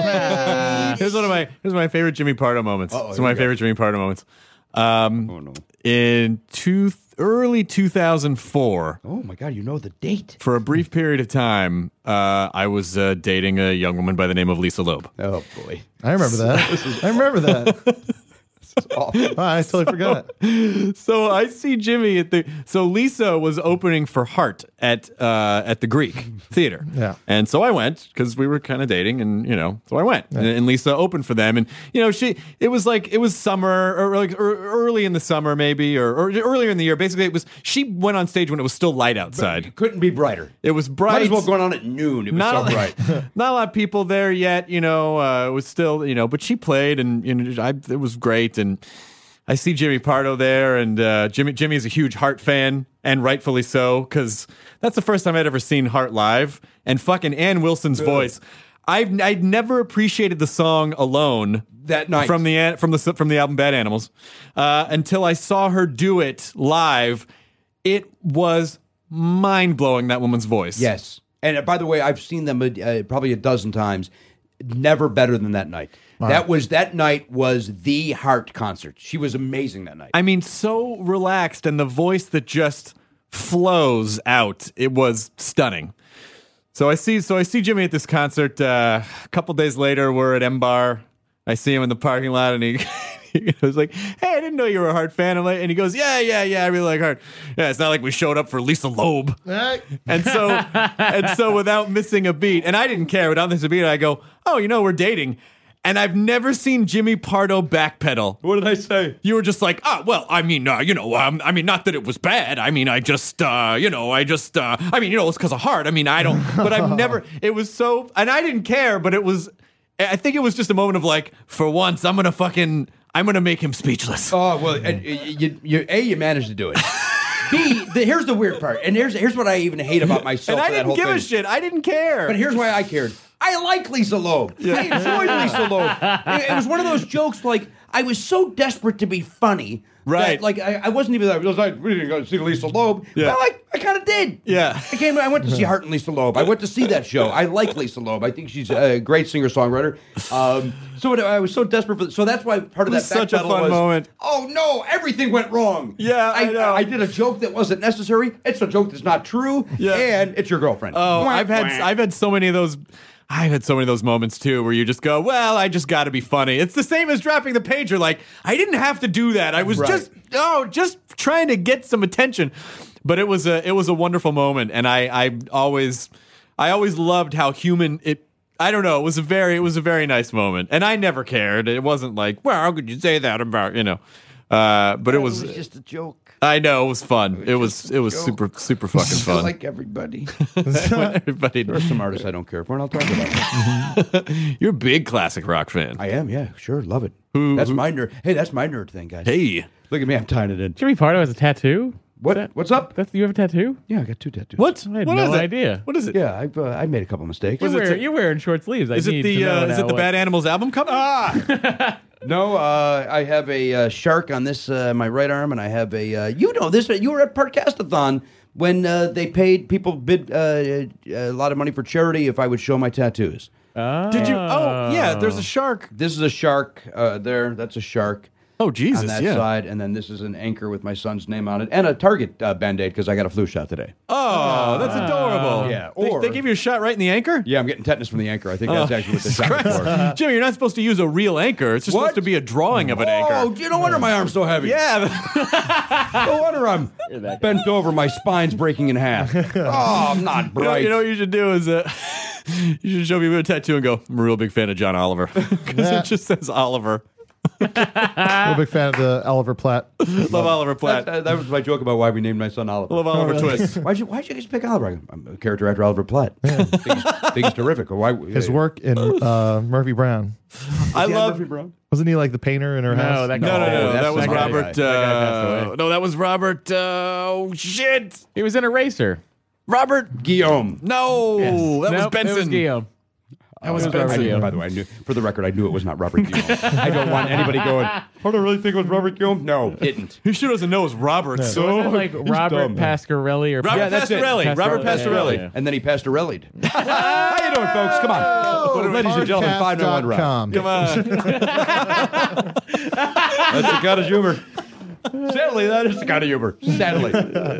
Here's one of my here's my favorite Jimmy Pardo moments. Uh-oh, It's here my we go. favorite Jimmy Pardo moments. Um, Oh, no. In two, early two thousand four, Oh my God! You know the date. for a brief period of time, uh, I was uh, dating a young woman by the name of Lisa Loeb. Oh boy. I remember that. I remember that. Oh, I totally forgot. So I see Jimmy at the. So Lisa was opening for Hart at uh, at the Greek Theater. Yeah. And so I went because we were kind of dating, and you know, so I went, and, and Lisa opened for them, and you know, she. It was like it was summer, or like or early in the summer, maybe, or, or earlier in the year. Basically, it was. She went on stage when it was still light outside. Couldn't be brighter. It was bright. Might as well going on at noon. It was Not so a, bright. not a lot of people there yet, you know. Uh, it was still, you know, but she played, and you know, I, it was great. And I see Jimmy Pardo there, and uh, Jimmy Jimmy is a huge Hart fan, and rightfully so, because that's the first time I'd ever seen Hart live. And fucking Ann Wilson's voice, I've I'd never appreciated the song Alone That night. from the an- from the from the album Bad Animals uh, until I saw her do it live. It was mind blowing, that woman's voice. Yes. And uh, by the way, I've seen them uh, probably a dozen times. Never better than that night. That was that night was the Hart concert. She was amazing that night. I mean, so relaxed, and the voice that just flows out. It was stunning. So I see, so I see Jimmy at this concert. Uh, a couple days later, we're at M Bar. I see him in the parking lot, and he, he was like, "Hey, I didn't know you were a Hart fan." I'm like, and he goes, "Yeah, yeah, yeah, I really like Hart." Yeah, it's not like we showed up for Lisa Loeb. And so, and so, without missing a beat, and I didn't care. Without missing a beat, I go, "Oh, you know, we're dating." And I've never seen Jimmy Pardo backpedal. What did I say? You were just like, oh, well, I mean, uh, you know, um, I mean, not that it was bad. I mean, I just, uh, you know, I just, uh, I mean, you know, it's because of Hart. I mean, I don't, but I've never, it was so, and I didn't care, but it was, I think it was just a moment of like, for once, I'm going to fucking, I'm going to make him speechless. Oh, well, and, uh, you, you, A, you managed to do it. B, the, here's the weird part. And here's here's what I even hate about myself. And I for that didn't whole give thing. a shit. I didn't care. But here's why I cared. I like Lisa Loeb. I enjoyed Lisa Loeb. It, it was one of those jokes like I was so desperate to be funny. Right. That, like I, I wasn't even. I was like, we didn't go to see Lisa Loeb. Yeah. Well, I, I kind of did. Yeah. I came. I went to see Hart and Lisa Loeb. I went to see that show. I like Lisa Loeb. I think she's a great singer songwriter. Um, so I was so desperate for. So that's why part of It was that such a backpedal fun was, moment. Oh no! Everything went wrong. Yeah, I know. I did a joke that wasn't necessary. It's a joke that's not true. Yeah. And it's your girlfriend. Oh, Wah, I've had wah. I've had so many of those. I've had so many of those moments too where you just go, well, I just got to be funny. It's the same as dropping the pager. Like, I didn't have to do that. I was Right. just, oh, just trying to get some attention. But it was a, it was a wonderful moment. And I, I always, I always loved how human it, I don't know. It was a very, it was a very nice moment. And I never cared. It wasn't like, well, how could you say that about, you know, uh, but it was, It was just a joke. I know it was fun. It was, it was joke. super, super fucking I fun. like everybody. Everybody, There are some artists I don't care for, and I'll talk about them. you're a big classic rock fan. I am, yeah, sure, love it. Who- that's who- my nerd. Hey, that's my nerd thing, guys. Hey, Look at me, I'm tying it in. Jimmy Pardo has a tattoo. What? That- What's up? That's you have a tattoo? Yeah, I got two tattoos. what? I had What no is it? idea. What is it? Yeah, I've uh, I made a couple mistakes. You're, it wearing, to- you're wearing short sleeves. I Is it need the to know uh, is now it the what- Bad Animals album cover? Ah! No, uh, I have a uh, shark on this uh, my right arm, and I have a uh, you know this. You were at Podcastathon when uh, they paid people bid uh, a lot of money for charity if I would show my tattoos. Oh. Did you? Oh, yeah. There's a shark. This is a shark uh, there. That's a shark. Oh, Jesus. On that yeah. side, and then this is an anchor with my son's name on it, and a Target uh, Band-Aid because I got a flu shot today. Oh, that's adorable. Yeah, They- or- they, give you a shot right in the anchor. Yeah, I'm getting tetanus from the anchor. I think that's Oh, actually what the Jesus shot was for. Christ. Jimmy, you're not supposed to use a real anchor. It's just What? supposed to be a drawing of an anchor. Oh, you no wonder my arm's so heavy. Yeah. No wonder I'm bent over. My spine's breaking in half. Oh, I'm not You know, bright. you know what you should do is uh, you should show people a tattoo and go, I'm a real big fan of John Oliver. Because Yeah. it just says Oliver. I'm a big fan of the Oliver Platt. Love Oliver Platt. That, that was my joke about why we named my son Oliver. Love Oliver Twist. Why'd you Why'd you guys pick Oliver? I'm a character after Oliver Platt. think, he's, think he's terrific. Why His work in uh, Murphy Brown. I love. Murphy Brown? Wasn't he like the painter in her No, house? that No, no, guy- no. that's That was the guy. Robert. That guy passed Uh, away. no, that was Robert. Uh, oh, shit. He was in Eraser. Robert. Guillaume. No, Yes. that was Nope, Benson. It was Guillaume. That was It was Robert Benson. Guillaume. By the way, I knew, for the record, I knew it was not Robert Guillaume. I don't want anybody going, I don't really think it was Robert Guillaume. No, it didn't. Who sure doesn't know is Robert. So wasn't it like he's Robert dumb. Pasquarelli or Robert Yeah, that's it. Pastorelli. Robert Pastorelli. Yeah, yeah. And then he pastorellied. How you doing, folks? Come on. Ladies and gentlemen, five to one round. Come on. That's the kind of humor. Sadly, that is the kind of humor. Sadly.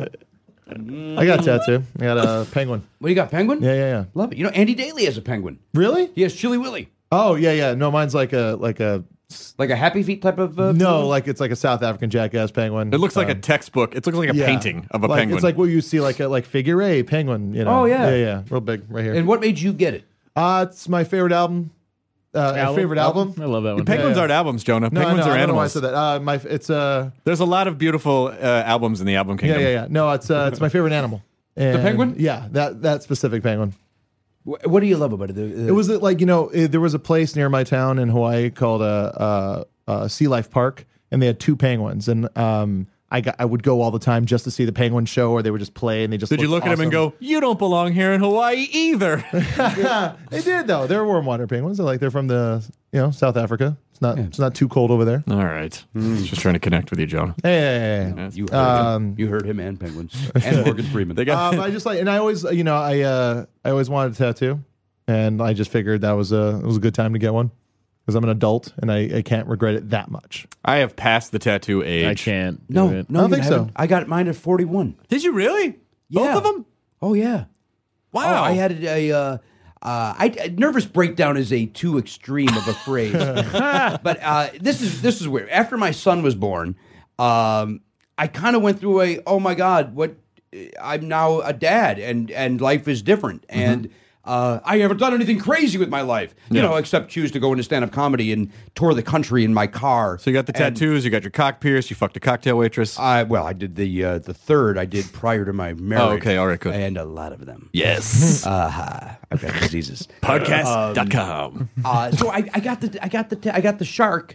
I got a tattoo. I got a penguin. What do you got, penguin? Yeah, yeah, yeah. Love it. You know, Andy Daly has a penguin. Really? He has Chili Willy. Oh, yeah, yeah. No, mine's like a like a Like a Happy Feet type of... Uh, no, penguin? like it's like a South African jackass penguin. It looks like a Um, textbook. It looks like a yeah. painting of a Like, penguin. It's like what you see like a like figure eight penguin. You know? Oh, yeah. yeah, yeah. Real big right here. And what made you get it? Uh, it's my favorite album. Uh, Album? favorite album. I love that one. Penguins Yeah, yeah. aren't albums, Jonah. No, Penguins no, are I don't know why I animals. said that. Uh, my it's uh There's a lot of beautiful uh, albums in the album yeah kingdom. yeah yeah. No, it's uh it's my favorite animal. And, penguin? Yeah, that that specific penguin. Wh- What do you love about it? The- It was uh, like you know it, there was a place near my town in Hawaii called a uh, uh, uh, Sea Life Park, and they had two penguins, and um I got I would go all the time just to see the penguin show, or they would just play and they just. Did you looked look at him and awesome. go, you don't belong here in Hawaii either? They did though. They're warm water penguins. They're like they're from the you know South Africa. It's not it's not too cold over there. All right. Just trying to connect with you, Jonah. Hey, hey, hey, hey. You heard, Um, him. You heard him and penguins and Morgan Freeman. They got um, I just like, and I always, you know, I uh, I always wanted a tattoo, and I just figured that was a it was a good time to get one because I'm an adult and I, I can't regret it that much. I have passed the tattoo age. I can't. Do no, it. no, I don't you think so. haven't. I got mine at forty-one. Did you really? Yeah. Both of them? Oh yeah. Wow. Oh, I had a. Uh, uh, I, a nervous breakdown is a too extreme of a phrase, but uh, this is this is weird. After my son was born, um, I kind of went through a oh my god, what I'm now a dad, and and life is different, and uh, I haven't done anything crazy with my life, you Yeah. know, except choose to go into stand up comedy and tour the country in my car. So you got the And- tattoos, you got your cock pierced, you fucked a cocktail waitress. I well, I did the uh, the third I did prior to my marriage. okay, all right, good. And a lot of them. yes. Uh-huh. I've got diseases. Podcast dot com. Uh, so I, I got the I got the I got the shark,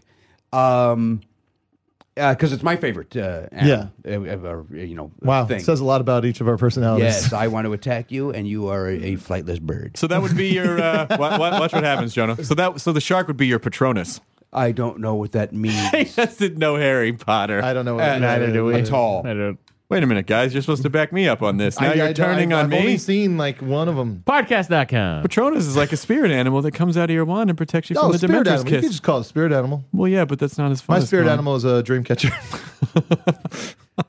um, because it's my favorite. Uh, animal, uh, uh, you know. Wow, thing. it says a lot about each of our personalities. Yes, I want to attack you, and you are a, a flightless bird. So that would be your. Uh, wa- wa- watch what happens, Jonah. So that so the shark would be your Patronus. I don't know what that means. He doesn't know Harry Potter. I don't know. What Uh, Neither do we. At all. I don't. Wait a minute, guys. You're supposed to back me up on this. Now I- you're I- turning I've, on I've only me. seen like one of them. Podcast dot com. Patronus is like a spirit animal that comes out of your wand and protects you from Oh, the spirit Dementor's animal. You kiss. could just call it a spirit animal. Well, yeah, but that's not as fun. My as spirit mine. animal is a dream catcher.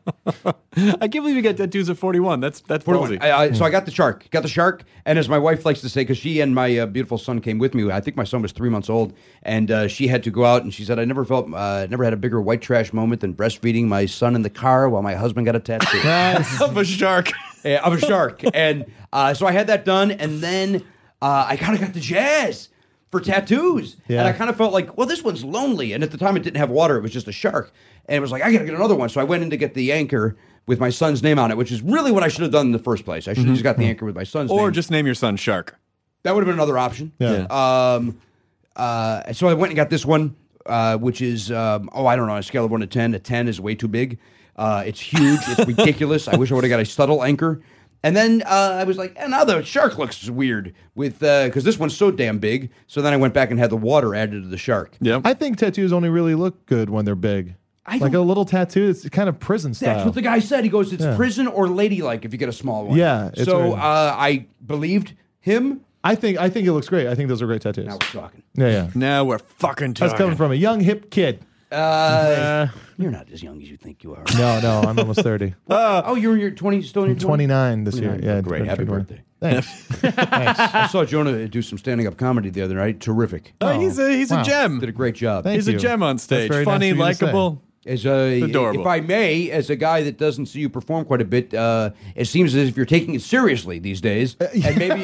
I can't believe you got tattoos at forty-one. That's that's ballsy. I, I, so I got the shark, got the shark, and as my wife likes to say, because she and my uh, beautiful son came with me. I think my son was three months old, and uh, she had to go out, and she said, "I never felt, uh, never had a bigger white trash moment than breastfeeding my son in the car while my husband got a tattoo of a shark, yeah, of a shark." And uh, so I had that done, and then uh, I kind of got the jazz for tattoos, Yeah. and I kind of felt like, well, this one's lonely, and at the time it didn't have water; it was just a shark, and it was like, I got to get another one. So I went in to get the anchor with my son's name on it, which is really what I should have done in the first place. I should have just got the anchor with my son's name. or just name your son Shark. That would have been another option. Yeah. Um, uh, so I went and got this one, uh, which is, um, oh, I don't know, on a scale of one to ten. A ten is way too big. Uh, it's huge. It's ridiculous. I wish I would have got a subtle anchor. And then uh, I was like, and now the shark looks weird with because uh, this one's so damn big. So then I went back and had the water added to the shark. Yep. I think tattoos only really look good when they're big. I Like a don't- little tattoo, it's kind of prison style. That's what the guy said. He goes, it's Yeah. prison or ladylike if you get a small one. Yeah, it's So very- uh, I believed him. I think I think it looks great. I think those are great tattoos. Now we're talking. Yeah, yeah. Now we're fucking talking. That's coming from a young hip kid. Uh, you're not as young as you think you are. No, no, I'm almost thirty. oh, you're in your twenty, still in your I'm twenty-nine this year. twenty-nine. Yeah, Great. Happy twenty-one. birthday. Thanks. Thanks. I saw Jonah do some standing up comedy the other night. Terrific. Oh, he's a he's Wow. a gem. Did a great job. Thank he's you. a gem on That's stage. very Funny, nice of you to say. likable. As a, adorable. if I may, as a guy that doesn't see you perform quite a bit, uh, it seems as if you're taking it seriously these days. And maybe,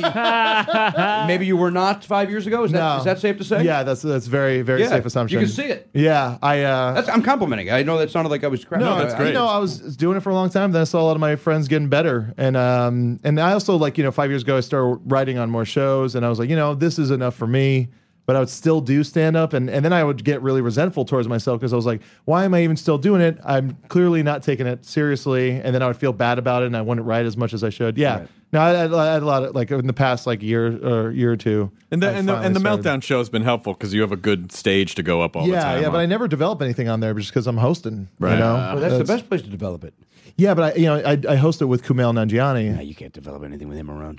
maybe you were not five years ago. Is that No. is that safe to say? Yeah, that's that's very very Yeah, safe assumption. you can see it. Yeah, I. Uh, That's, I'm complimenting. I know that sounded like I was crap. No, I- that's I- great. You know, I was doing it for a long time. Then I saw a lot of my friends getting better, and um, and I also like you know five years ago I started writing on more shows, and I was like, you know, this is enough for me. But I would still do stand up, and, and then I would get really resentful towards myself because I was like, why am I even still doing it? I'm clearly not taking it seriously, and then I would feel bad about it, and I wouldn't write as much as I should. Yeah, Right. no, I, I, I had a lot of like in the past like year or year or two, And the I and the, finally and the started- meltdown show has been helpful because you have a good stage to go up all Yeah, the time. yeah, on. but I never develop anything on there just because I'm hosting. Right. You know, Well, that's, the best place to develop it. Yeah, but I, you know, I, I host it with Kumail Nanjiani. Nah, you can't develop anything with him around.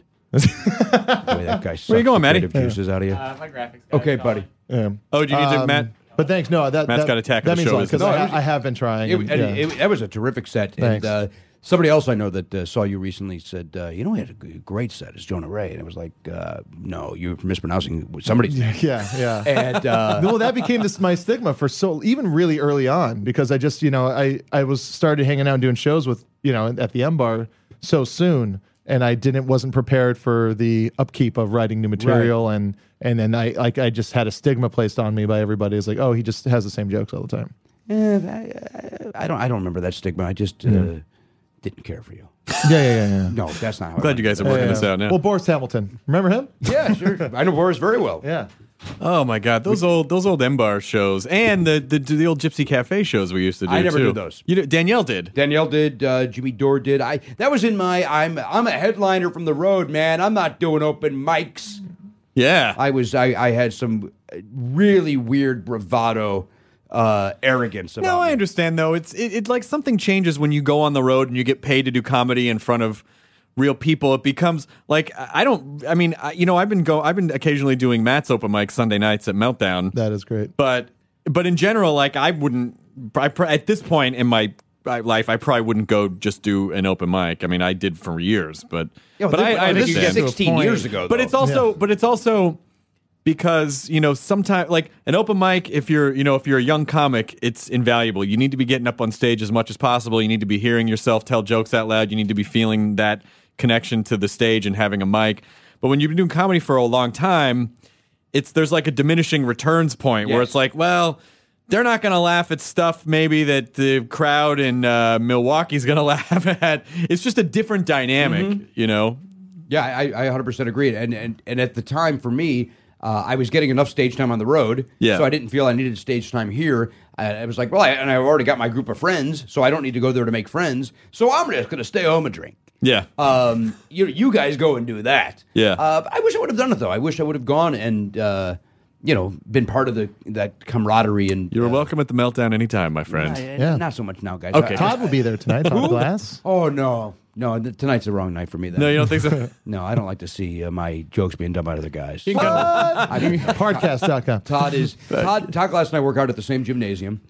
the way that guy Where you going, Matty? Juices out of you. Uh, my graphics guy Okay, called. buddy. Yeah. Oh, do you need to, Um, Matt? But thanks. No, that Matt's that, got a tack of that the means show a lot is- because No, I, it was- I have been trying. It, and, and yeah. it- that was a terrific set. Thanks. And uh, somebody else I know that uh, saw you recently said, uh, you know, he had a g- great set. It's Jonah Ray. And it was like, uh, no, you're mispronouncing somebody's name. yeah, yeah. And uh, no, that became this my stigma for so even really early on because I just you know I I was started hanging out and doing shows with you know at the M Bar so soon and I didn't wasn't prepared for the upkeep of writing new material and and then I like I just had a stigma placed on me by everybody. It's like, oh, he just has the same jokes all the time. eh, I, I don't I don't remember that stigma. I just uh, didn't care for you. Yeah, yeah, yeah. yeah. No, that's not how I Glad you guys are remember working Yeah, this yeah. out now. Well, Boris Hamilton, remember him? that. Yeah, sure. I know Boris very well. Yeah. Oh my God, those old those old M Bar shows and the, the the old Gypsy Cafe shows we used to do. I never too. did those. You did, Danielle did. Danielle did. Uh, Jimmy Dore did. I that was in my. I'm I'm a headliner from the road, man. I'm not doing open mics. Yeah. I was. I, I had some really weird bravado, uh, arrogance about No, I me. understand though. It's it, it like something changes when you go on the road and you get paid to do comedy in front of real people. It becomes like I don't. I mean, I, you know, I've been go. I've been occasionally doing Matt's open mic Sunday nights at Meltdown. That is great. But but in general, like I wouldn't. I, pr- at this point in my life, I probably wouldn't go just do an open mic. I mean, I did for years, but Yeah, but this- I, I this is understand. sixteen years ago. But though. it's also, Yeah. but it's also because you know sometimes like an open mic. If you're, you know, if you're a young comic, it's invaluable. You need to be getting up on stage as much as possible. You need to be hearing yourself tell jokes out loud. You need to be feeling that connection to the stage and having a mic. But when you've been doing comedy for a long time, it's there's like a diminishing returns point where Yes. it's like, well, they're not going to laugh at stuff maybe that the crowd in uh, Milwaukee's going to laugh at. It's just a different dynamic, Mm-hmm. you know. Yeah, I, I one hundred percent agree. And, and and at the time, for me, uh, I was getting enough stage time on the road, Yeah. so I didn't feel I needed stage time here. I, I was like, well, I, and I've already got my group of friends, so I don't need to go there to make friends. So I'm just going to stay home and drink. Yeah. Um, you you guys go and do that. Yeah. Uh, I wish I would have done it though. I wish I would have gone and uh, you know been part of the that camaraderie and. You're uh, welcome at the Meltdown anytime, my friend. uh, Yeah. Not so much now, guys. Okay. I- Todd will be there tonight. Todd Glass. Oh no, no! th- Tonight's the wrong night for me. Then. No, you don't think so? No, I don't like to see uh, my jokes being done by other guys. You can come- I mean, Podcast dot com. Todd is Todd. Todd Glass and I work out at the same gymnasium,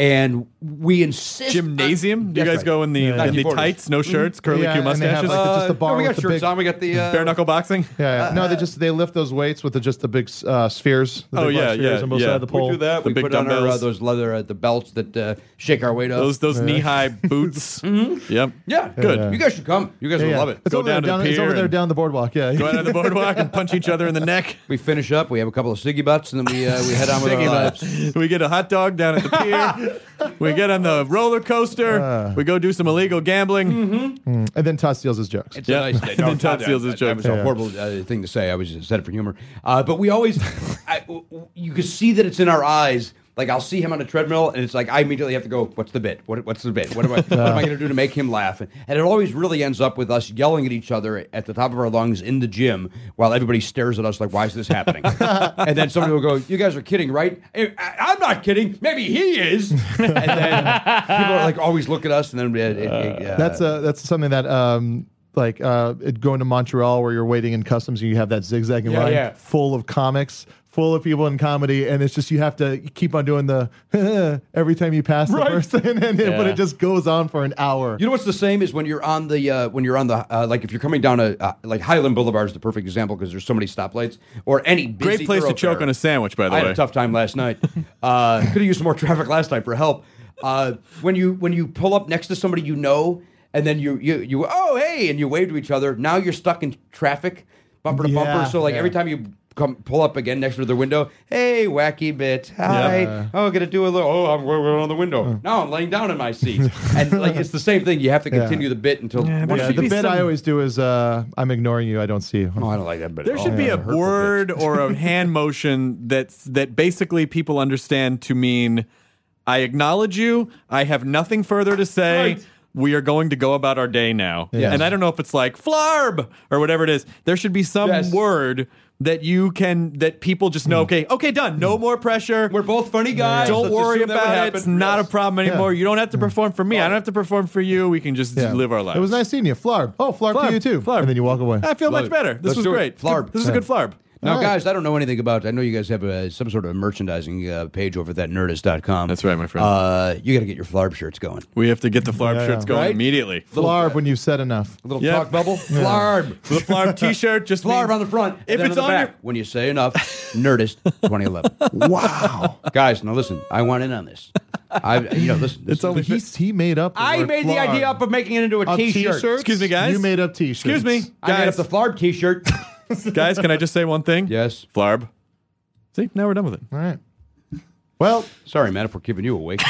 And we insist. Gymnasium? on- Do you That's guys right. go in the, Yeah. in the nineteen forties. tights, no shirts, curly Yeah, Q and they have, mustaches? like, the- just the bar no, we with got the shirts big- on. We got the uh, Bare knuckle boxing? Yeah, yeah. No, they just they lift those weights with the, just the big uh, spheres. The Oh, big black yeah, spheres yeah, on both yeah. sides of the We pole. We do that. The we big put on our uh, dumbbells. those leather uh, the belts that uh, shake our weight up. Those those knee high boots. Yep. yeah, Good. Yeah. You guys should come. You guys Yeah, will yeah. love it. It's Go over there down to the down. It's pier over there and- down the boardwalk. Yeah. Go out on the boardwalk and punch each other in the neck. We finish up. We have a couple of ciggy butts, and then we uh, we head on with our Sticky lives. butts. We get a hot dog down at the pier. We get on the roller coaster. Uh. we go do some illegal gambling. Mm. And then Todd steals his jokes. It's Yeah. a nice day. And then Todd that- steals his that, joke. That was a Yeah. horrible uh, thing to say. I was just said it for humor. Uh, but we always, I, you can see that it's in our eyes. Like I'll see him on a treadmill, and it's like I immediately have to go. What's the bit? What, what's the bit? What am I? What am I going to do to make him laugh? And, and it always really ends up with us yelling at each other at the top of our lungs in the gym, while everybody stares at us like, "Why is this happening?" And then somebody will go, "You guys are kidding, right?" I, I'm not kidding. Maybe he is. And then people are like always look at us, and then it, it, it, uh, That's uh, that's something that um like uh it, going to Montreal where you're waiting in customs and you have that zigzagging Yeah, line yeah. full of comics, full of people in comedy, and it's just you have to keep on doing the every time you pass the Right. person, and it, but Yeah. it just goes on for an hour. You know what's the same is when you're on the uh, when you're on the uh, like if you're coming down a uh, like Highland Boulevard is the perfect example because there's so many stoplights or any busy Great place to choke thoroughfare. on a sandwich, by the I way. had a tough time last night. Uh, could have used some more traffic last night for help. Uh, when you when you pull up next to somebody you know and then you you you oh hey and you wave to each other. Now you're stuck in traffic, bumper to Yeah, bumper. So like yeah. every time you come pull up again next to their window, hey wacky bit, hi. Yeah. Oh, gonna do a little. Oh, I'm going on the window. Now I'm laying down in my seat, and like it's the same thing. You have to Yeah. continue the bit until Yeah, one there of Yeah, should you- the be bit some- I always do is uh, I'm ignoring you. I don't see you. Oh, I don't like that bit. There at should all. be a Hurtful word bit. or a hand motion that's that basically people understand to mean I acknowledge you. I have nothing further to say. Right. We are going to go about our day now. Yes. And I don't know if it's like flarb or whatever it is. There should be some Yes. word that you can that people just know. Okay, okay, done. No more pressure. We're both funny guys. Don't Let's worry assume that would about it. happen. It's not Yes. a problem anymore. Yeah. You don't have to perform for me. I don't have to perform for you. We can just Yeah. live our lives. It was nice seeing you, Flarb. Oh, Flarb, Flarb, to you too. Flarb. And then you walk away. I feel Love much it. better. This Let's was do it. great. Flarb. This is a good flarb. Now, All right. guys, I don't know anything about. I know you guys have uh some sort of merchandising uh, page over at that nerdist dot com. That's right, my friend. Uh, you got to get your Flarb shirts going. We have to get the flarb Yeah, shirts yeah. going Right? immediately. Flarb when you've said enough. A little Yep. talk bubble. Flarb. The flarb T-shirt just Flarb means- on the front. If and then it's on the on back. your- When you say enough, Nerdist twenty eleven. Wow. Guys, now listen. I want in on this. I, you know, listen. This It's only is- He's, he made up. the I word made the Flarb. idea up of making it into a Of T-shirt. t-shirts? Excuse me, guys. You made up t-shirts. Excuse me, I made up guys. the Flarb T-shirt. Guys, can I just say one thing? Yes. Flarb. See, now we're done with it. All right. Well, Sorry, man, if we're keeping you awake.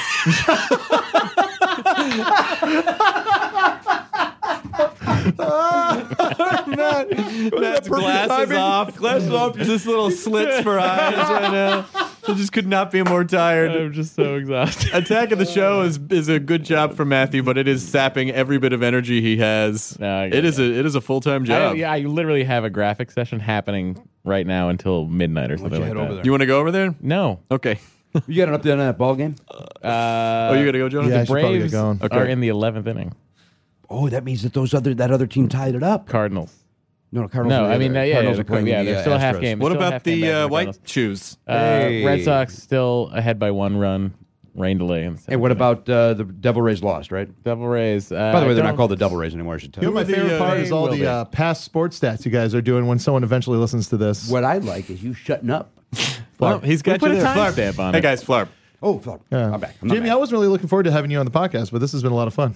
Matt's glasses off. Glasses off. Just little slits for eyes right now. I just could not be more tired. I'm just so exhausted. Attack of the Show is is a good job for Matthew, but it is sapping every bit of energy he has. No, I get it is it. a it is a full time I, job. yeah, I literally have a graphic session happening right now until midnight or something you like head that. over there? You want to go over there? No. Okay. You got an update on that ball game? Uh, oh, you got to go, Jonathan? Yeah, I the should probably get Braves going. Okay. are in the eleventh inning. Oh, that means that those other that other team tied it up. Cardinals. No, no, Cardinals. No, are the I mean, other- uh, yeah, Cardinals yeah, are playing yeah, the, they're uh, still a half Astros. game. What Still a about half game the back uh, from white Cardinals. shoes? Uh, Hey. Red Sox still ahead by one run. Rain delay. In the Hey, what seventh about uh, the Devil Rays lost, right? inning. Devil Rays? Uh, By the way, I they're not don't- called the Devil Rays anymore, I should tell you you. know my the, favorite uh, part they is all will the be. uh, past sports stats you guys are doing when someone eventually listens to this. What I like is you shutting up. Well, he's got We put you a there. Flarb. timestamp on Hey, it. guys, Flarb. Oh, fuck. Yeah. I'm back. I'm not Jamie, back. I wasn't really looking forward to having you on the podcast, but this has been a lot of fun.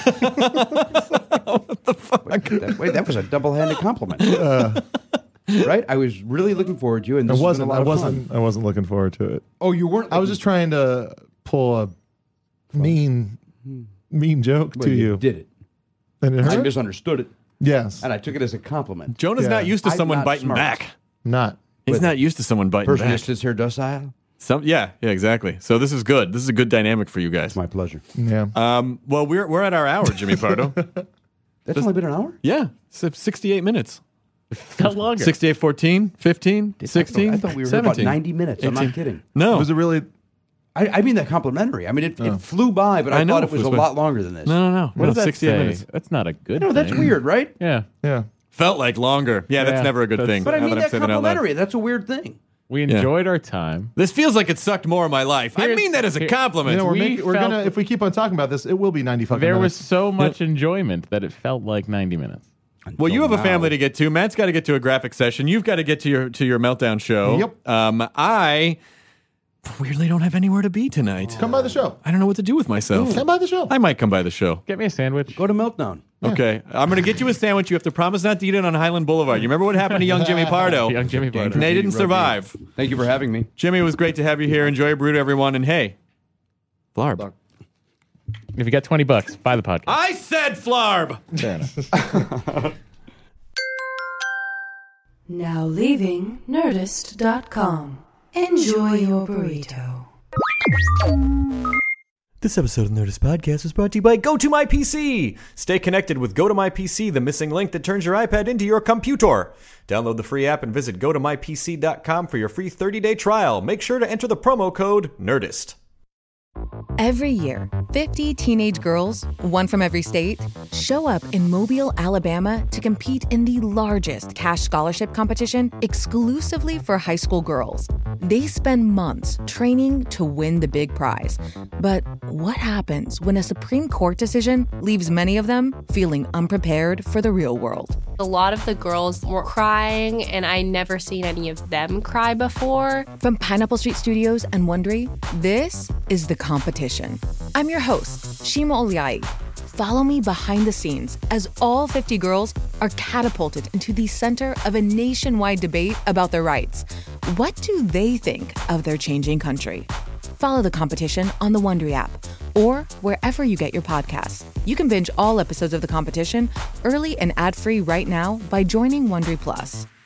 Wait, that, wait, that was a double-handed compliment. Right? I was really looking forward to you, and I this has been wasn't. a lot I of wasn't. I wasn't looking forward to it. Fun. Oh, you weren't. I was just trying to pull a mean, mean joke Well, to you. did it. And it I hurt? misunderstood it, Yes. and I took it as a compliment. Jonah's Yeah. not used to I'm someone not biting smart. back. Not. He's not used to someone biting Person back. just sits here docile. Some, yeah, yeah, exactly. So this is good. This is a good dynamic for you guys. It's my pleasure. Yeah. Um, well, we're we're at our hour, Jimmy Pardo. That's only been an hour? Yeah, so sixty-eight minutes. Felt longer. sixty-eight, fourteen, fifteen, sixteen, I thought we were here about seventeen. ninety minutes. I'm not eighteen. kidding. No. was it really? I, I mean that complimentary. I mean, it, it flew by, but I, I know thought it it was a flew by. lot longer than this. No, no, no. What no, does that sixty-eight say? minutes. That's not a good. No, that's thing. weird, right? Yeah. Yeah. Felt like longer. Yeah, that's Yeah, never a good that's- thing. But I Now mean that I'm that saying it out loud. complimentary. That's a weird thing. We Yeah. enjoyed our time. This feels like it sucked more of my life. I Here's- mean that as a here- compliment. You know, we're, We make, we're felt- gonna if we keep on talking about this, it will be ninety fucking There was minutes. so much enjoyment that it felt like ninety minutes. Well, you have a now. family to get to. Matt's got to get to a graphic session. You've got to get to your to your meltdown show. Yep. Um, I weirdly don't have anywhere to be tonight. Come by the show. I don't know what to do with myself. Come by the show. I might come by the show. Get me a sandwich. Go to Meltdown. Okay, I'm going to get you a sandwich. You have to promise not to eat it on Highland Boulevard. You remember what happened to young Jimmy Pardo? Young Jimmy Pardo. And they didn't survive. Thank you for having me. Jimmy, it was great to have you here. Enjoy your burrito, everyone. And hey, Flarb. If you got twenty bucks, buy the podcast. I said Flarb. Fair enough. Now leaving Nerdist dot com. Enjoy your burrito. This episode of the Nerdist Podcast was brought to you by GoToMyPC. Stay connected with GoToMyPC, the missing link that turns your iPad into your computer. Download the free app and visit go to my p c dot com for your free thirty-day trial. Make sure to enter the promo code NERDIST. Every year, fifty teenage girls, one from every state, show up in Mobile, Alabama to compete in the largest cash scholarship competition exclusively for high school girls. They spend months training to win the big prize. But what happens when a Supreme Court decision leaves many of them feeling unprepared for the real world? A lot of the girls were crying, and I never seen any of them cry before. From Pineapple Street Studios and Wondery, this is The Competition. I'm your host, Shima Oliai. Follow me behind the scenes as all fifty girls are catapulted into the center of a nationwide debate about their rights. What do they think of their changing country? Follow The Competition on the Wondery app or wherever you get your podcasts. You can binge all episodes of The Competition early and ad-free right now by joining Wondery Plus.